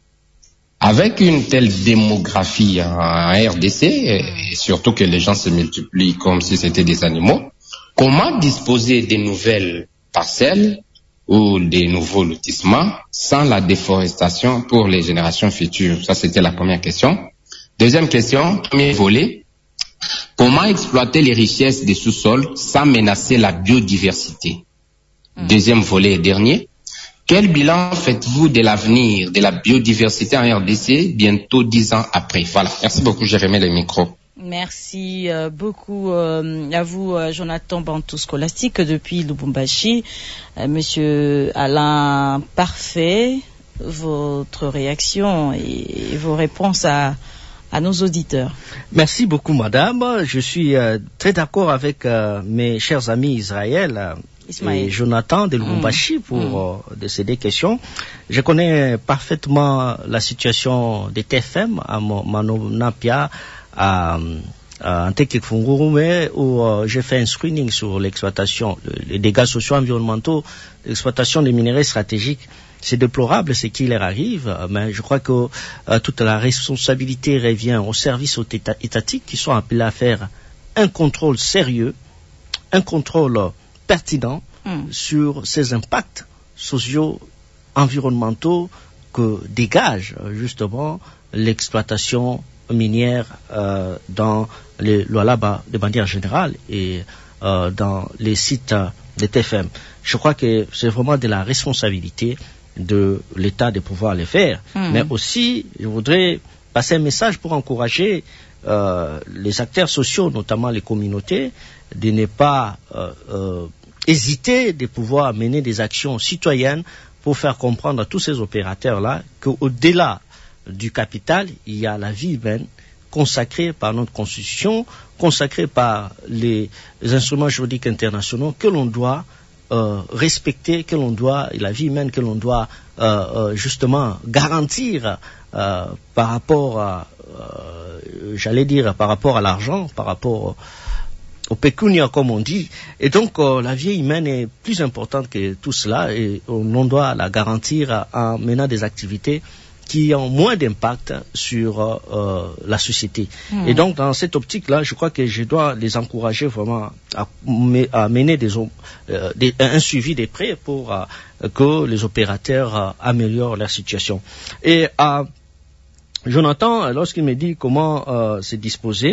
Avec une telle démographie en R D C, et surtout que les gens se multiplient comme si c'était des animaux, comment disposer des nouvelles parcelles ou des nouveaux lotissements sans la déforestation pour les générations futures? Ça, c'était la première question. Deuxième question, premier volet. Comment exploiter les richesses des sous-sols sans menacer la biodiversité? Mmh. Deuxième volet et dernier. Quel bilan faites-vous de l'avenir de la biodiversité en R D C bientôt dix ans après? Voilà. Merci beaucoup. Je remets le micro. Merci euh, beaucoup euh, à vous, euh, Jonathan Bantou Scolastique, depuis Lubumbashi. Euh, Monsieur Alain Parfait, votre réaction et vos réponses à, à nos auditeurs. Merci beaucoup, madame. Je suis euh, très d'accord avec euh, mes chers amis Israël euh, et Jonathan de Lubumbashi mmh. pour mmh. Euh, de ces deux questions. Je connais parfaitement la situation des T F M à Manonapia, à, à Antekekfungurume, où euh, j'ai fait un screening sur l'exploitation, le, les dégâts sociaux environnementaux, l'exploitation des minerais stratégiques. C'est déplorable ce qui leur arrive, mais je crois que euh, toute la responsabilité revient aux services étatiques qui sont appelés à faire un contrôle sérieux, un contrôle pertinent mm. sur ces impacts socio-environnementaux que dégage justement l'exploitation minière euh, dans les Lualaba de manière générale et euh, dans les sites de T F M. Je crois que c'est vraiment de la responsabilité de l'État de pouvoir les faire. Mmh. Mais aussi, je voudrais passer un message pour encourager euh, les acteurs sociaux, notamment les communautés, de ne pas euh, euh, hésiter de pouvoir mener des actions citoyennes pour faire comprendre à tous ces opérateurs-là qu'au-delà du capital, il y a la vie humaine consacrée par notre Constitution, consacrée par les instruments juridiques internationaux que l'on doit Euh, respecter, que l'on doit, et la vie humaine que l'on doit euh, euh, justement garantir euh, par rapport à, euh, j'allais dire, par rapport à l'argent, par rapport au pécunia, comme on dit. Et donc, euh, la vie humaine est plus importante que tout cela et on doit la garantir en menant des activités qui ont moins d'impact sur euh, la société. Mmh. Et donc, dans cette optique-là, je crois que je dois les encourager vraiment à, à mener des, euh, des, un suivi des prêts pour euh, que les opérateurs euh, améliorent leur situation. Et euh, Jonathan, lorsqu'il me dit comment euh, se disposer,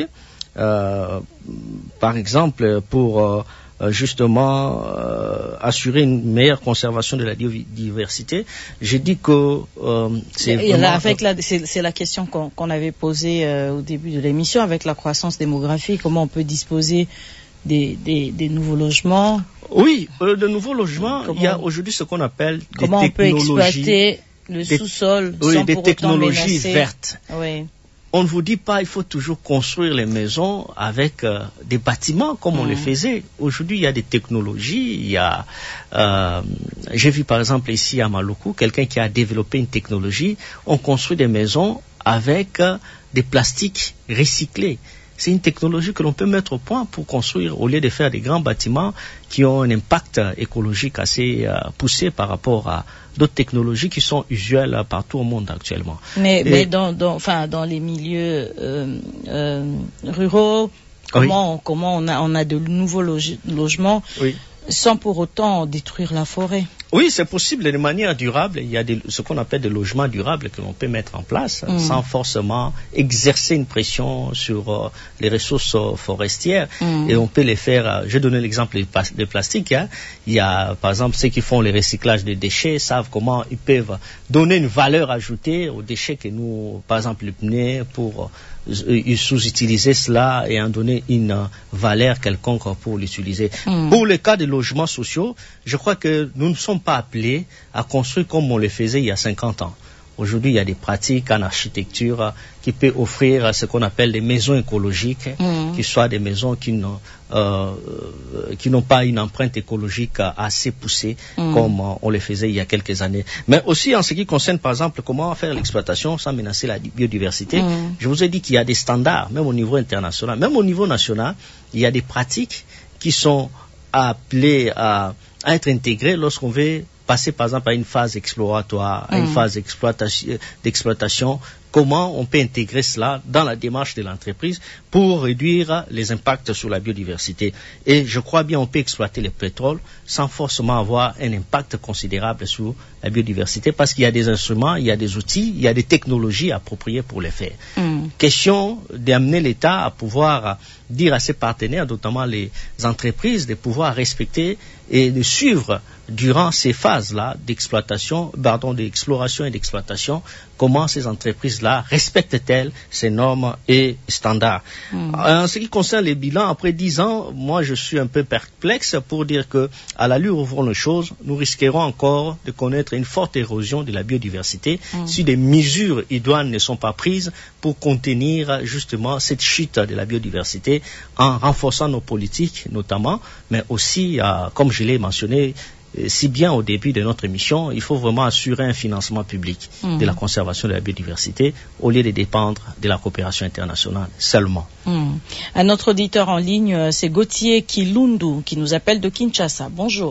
euh, par exemple, pour euh, justement euh, assurer une meilleure conservation de la biodiversité, j'ai dit que euh, c'est et vraiment... là, avec la, c'est, c'est la question qu'on, qu'on avait posée euh, au début de l'émission, avec la croissance démographique, comment on peut disposer des, des, des nouveaux logements. Oui, euh, de nouveaux logements, comment, il y a aujourd'hui ce qu'on appelle des comment technologies... on peut exploiter le des, sous-sol oui, sans des pour technologies autant menacer. vertes. Oui. On ne vous dit pas il faut toujours construire les maisons avec euh, des bâtiments comme mmh. on les faisait. Aujourd'hui, il y a des technologies. Il y a, euh, j'ai vu par exemple ici à Maluku, quelqu'un qui a développé une technologie. On construit des maisons avec euh, des plastiques recyclés. C'est une technologie que l'on peut mettre au point pour construire, au lieu de faire des grands bâtiments qui ont un impact écologique assez euh, poussé par rapport à d'autres technologies qui sont usuelles partout au monde actuellement. Mais, Et, mais dans, dans, enfin, dans les milieux euh, euh, ruraux, comment, oui. comment on a, on a de nouveaux loge- logements oui. sans pour autant détruire la forêt? Oui, c'est possible de manière durable. Il y a des, ce qu'on appelle des logements durables que l'on peut mettre en place mmh. sans forcément exercer une pression sur euh, les ressources euh, forestières. Mmh. Et on peut les faire. Euh, je vais donner l'exemple des plastiques. Hein. Il y a, par exemple, ceux qui font le recyclage des déchets savent comment ils peuvent donner une valeur ajoutée aux déchets que nous, par exemple, les pneus, pour euh, sous-utiliser cela et en donner une euh, valeur quelconque pour l'utiliser. Mmh. Pour le cas des logements sociaux, je crois que nous ne sommes pas appelés à construire comme on le faisait il y a cinquante ans. Aujourd'hui, il y a des pratiques en architecture qui peuvent offrir ce qu'on appelle des maisons écologiques, mmh. qui soient des maisons qui n'ont, euh, qui n'ont pas une empreinte écologique assez poussée mmh. comme on le faisait il y a quelques années. Mais aussi en ce qui concerne, par exemple, comment faire l'exploitation sans menacer la biodiversité, mmh. je vous ai dit qu'il y a des standards, même au niveau international, même au niveau national, il y a des pratiques qui sont appelées à à être intégré lorsqu'on veut passer par exemple à une phase exploratoire, à une mmh. phase d'exploitation, d'exploitation, comment on peut intégrer cela dans la démarche de l'entreprise pour réduire les impacts sur la biodiversité. Et je crois bien on peut exploiter le pétrole sans forcément avoir un impact considérable sur la biodiversité parce qu'il y a des instruments, il y a des outils, il y a des technologies appropriées pour les faire. Mmh. Question d'amener l'État à pouvoir dire à ses partenaires, notamment les entreprises, de pouvoir respecter et de suivre durant ces phases-là d'exploitation, pardon, d'exploration et d'exploitation, comment ces entreprises-là respectent-elles ces normes et standards. Mmh. En ce qui concerne les bilans, après dix ans, moi je suis un peu perplexe pour dire que, à l'allure où vont les choses, nous risquerons encore de connaître une forte érosion de la biodiversité mmh. si des mesures idoines ne sont pas prises pour contenir justement cette chute de la biodiversité en renforçant nos politiques notamment, mais aussi, euh, comme je l'ai mentionné, si bien au début de notre émission, il faut vraiment assurer un financement public mmh. de la conservation de la biodiversité au lieu de dépendre de la coopération internationale seulement. Mmh. Un autre auditeur en ligne, c'est Gauthier Kilundu qui nous appelle de Kinshasa. Bonjour.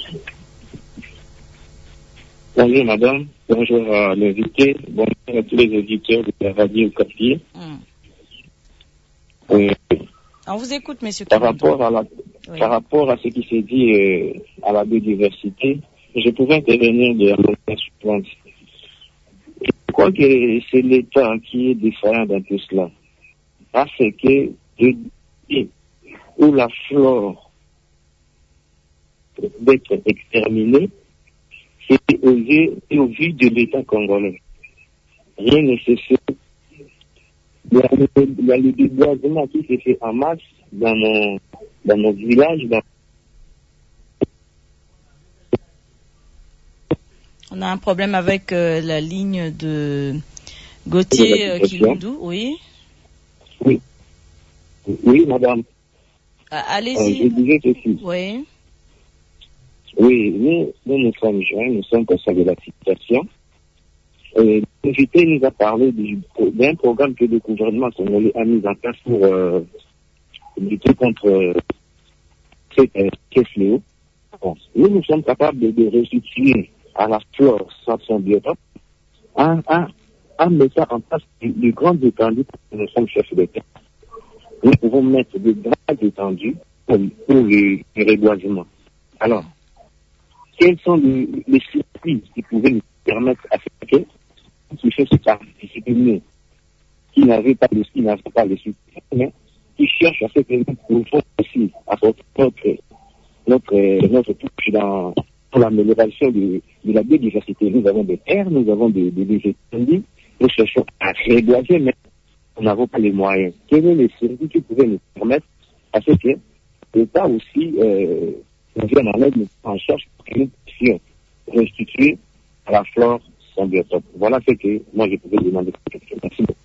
Bonjour madame, bonjour à l'invité, bonjour à tous les auditeurs de la radio Okapi. Mmh. Euh, On vous écoute, monsieur par Kilundu. rapport à la Oui. Par rapport à ce qui s'est dit euh, à la biodiversité, je pouvais intervenir de la manière suivante. Je crois que c'est l'État qui est défaillant dans tout cela. Parce que de où la flore d'être exterminée, c'est aux yeux et au vu de l'État congolais. Rien ne se fait. Il y a le, il y a le déboisement qui se fait en masse dans nos dans nos villages. Dans... On a un problème avec euh, la ligne de Gauthier euh, Kilundu, oui. Oui. Oui, madame. Ah, allez-y. Euh, je disais ceci. Oui. Oui, nous, nous nous sommes jeunes, nous sommes conscients de la situation. L'invité nous a parlé du, d'un programme que le gouvernement congolais a mis en place pour euh, lutter contre c'est un fléau. Bon, nous, nous sommes capables de, de restituer à la flore son biotope en, en, en mettant en place de, de grandes étendues parce que nous sommes chefs de terre. Nous pouvons mettre de grandes étendues pour, pour les, les reboisements. Alors, quels sont les, les circuits qui pouvaient nous permettre à faire que qui fait se participer mieux, qui n'avait pas le qui n'avait pas le soutien, mais qui cherche à faire que nous pouvons aussi apporter notre notre notre touche dans pour l'amélioration de, de la biodiversité. Nous avons des terres, nous avons des des étendues, nous cherchons à reboiser, mais nous n'avons pas les moyens. Quels sont les circuits qui pouvaient nous permettre à ce que l'État aussi euh, nous vienne en aide, nous en cherche pour que nous puissions restituer à la flore son biotope. Voilà ce que moi je pouvais demander. Merci beaucoup.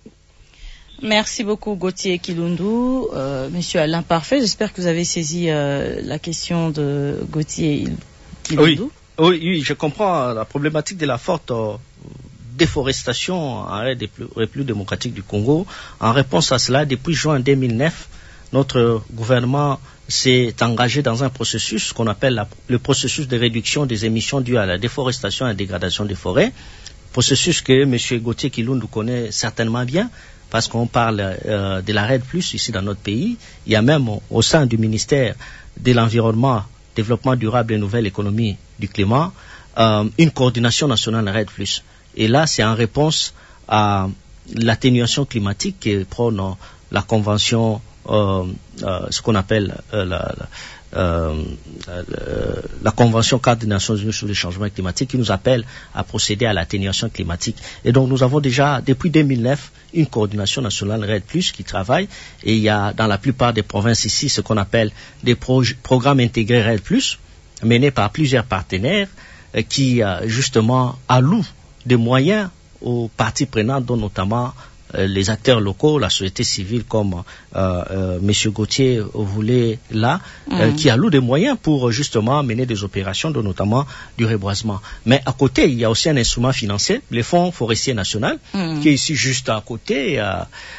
Merci beaucoup Gauthier Kilundu. Euh, Monsieur Alain Parfait, j'espère que vous avez saisi euh, la question de Gauthier Kilundu. Oui, oui, oui, je comprends la problématique de la forte euh, déforestation en République démocratique du Congo. En réponse à cela, depuis juin deux mille neuf, notre gouvernement s'est engagé dans un processus qu'on appelle la, le processus de réduction des émissions dues à la déforestation et à la dégradation des forêts. Processus que M. Gauthier Kilundu connaît certainement bien, parce qu'on parle euh, de la RED plus ici dans notre pays. Il y a même au, au sein du ministère de l'Environnement, Développement durable et Nouvelle Économie du Climat, euh, une coordination nationale RED plus. Et là, c'est en réponse à l'atténuation climatique que prône la Convention, euh, euh, ce qu'on appelle euh, la, la Euh, euh, la Convention cadre des Nations Unies sur le changement climatique qui nous appelle à procéder à l'atténuation climatique. Et donc nous avons déjà, depuis deux mille neuf, une coordination nationale RED plus qui travaille, et il y a dans la plupart des provinces ici ce qu'on appelle des pro- programmes intégrés RED plus, menés par plusieurs partenaires euh, qui euh, justement allouent des moyens aux parties prenantes, dont notamment Euh, les acteurs locaux, la société civile comme euh, euh, M. Gauthier voulait là, mmh. euh, qui allouent des moyens pour justement mener des opérations, dont notamment du reboisement. Mais à côté, il y a aussi un instrument financier, le Fonds forestier national, mmh. qui est ici juste à côté, euh,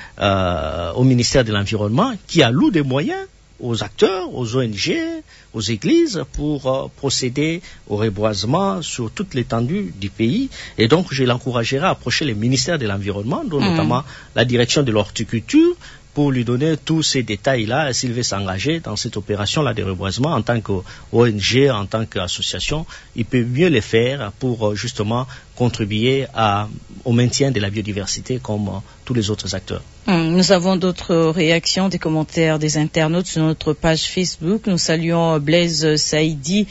euh, au ministère de l'Environnement, qui alloue des moyens aux acteurs, aux O N G, aux églises pour euh, procéder au reboisement sur toute l'étendue du pays. Et donc, je l'encouragerai à approcher le ministère de l'Environnement, dont mmh. notamment la direction de l'horticulture, pour lui donner tous ces détails-là, s'il veut s'engager dans cette opération-là de reboisement en tant qu'O N G, en tant qu'association, il peut mieux le faire pour justement contribuer à, au maintien de la biodiversité comme euh, tous les autres acteurs. Nous avons d'autres réactions, des commentaires des internautes sur notre page Facebook. Nous saluons Blaise Saïdi,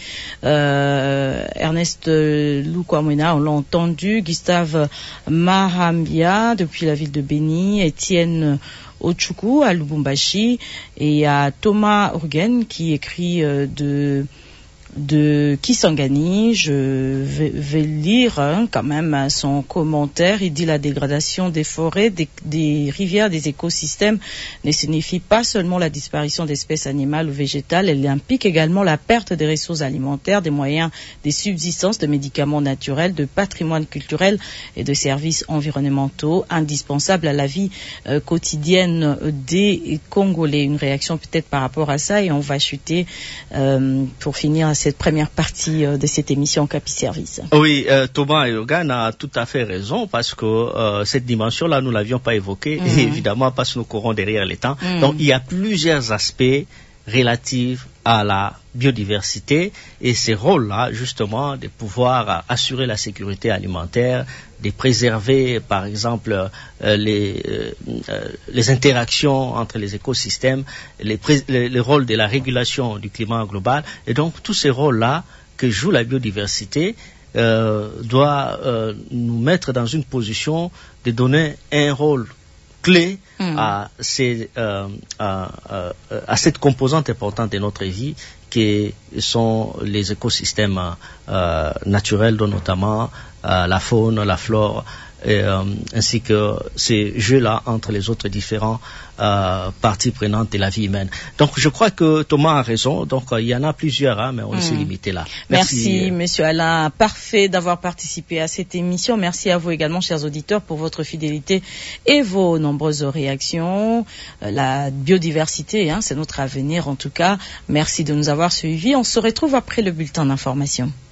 euh, Ernest Loukwamena, on l'a entendu, Gustave Marambia depuis la ville de Béni, Étienne Ochuku à Lubumbashi, et à Thomas Urgen qui écrit euh, de de Kisangani. Je vais, vais lire hein, quand même son commentaire. Il dit: la dégradation des forêts, des, des rivières, des écosystèmes ne signifie pas seulement la disparition d'espèces animales ou végétales, elle implique également la perte des ressources alimentaires, des moyens de subsistance, de médicaments naturels, de patrimoine culturel et de services environnementaux indispensables à la vie euh, quotidienne des Congolais. Une réaction peut-être par rapport à ça, et on va chuter euh, pour finir cette première partie euh, de cette émission Capi Service. Oui, euh, Thomas Eogan a tout à fait raison, parce que euh, cette dimension-là, nous l'avions pas évoquée, mmh. et évidemment parce que nous courons derrière les temps. Mmh. Donc il y a plusieurs aspects relatifs à la biodiversité, et ces rôles-là, justement, de pouvoir assurer la sécurité alimentaire, de préserver, par exemple, euh, les, euh, les interactions entre les écosystèmes, les, pré- les, les rôles de la régulation du climat global. Et donc, tous ces rôles-là que joue la biodiversité euh, doit euh, nous mettre dans une position de donner un rôle clé mmh. à, ces, euh, à, à, à cette composante importante de notre vie, qui sont les écosystèmes euh, naturels, dont notamment euh, la faune, la flore, et, euh, ainsi que ces jeux-là entre les autres différents euh, parties prenantes de la vie humaine. Donc je crois que Thomas a raison, donc il y en a plusieurs, hein, mais on mmh. s'est limité là. Merci, Merci Monsieur Alain, parfait d'avoir participé à cette émission. Merci à vous également, chers auditeurs, pour votre fidélité et vos nombreuses réactions. La biodiversité, hein, c'est notre avenir en tout cas. Merci de nous avoir l'avoir suivi. On se retrouve après le bulletin d'information.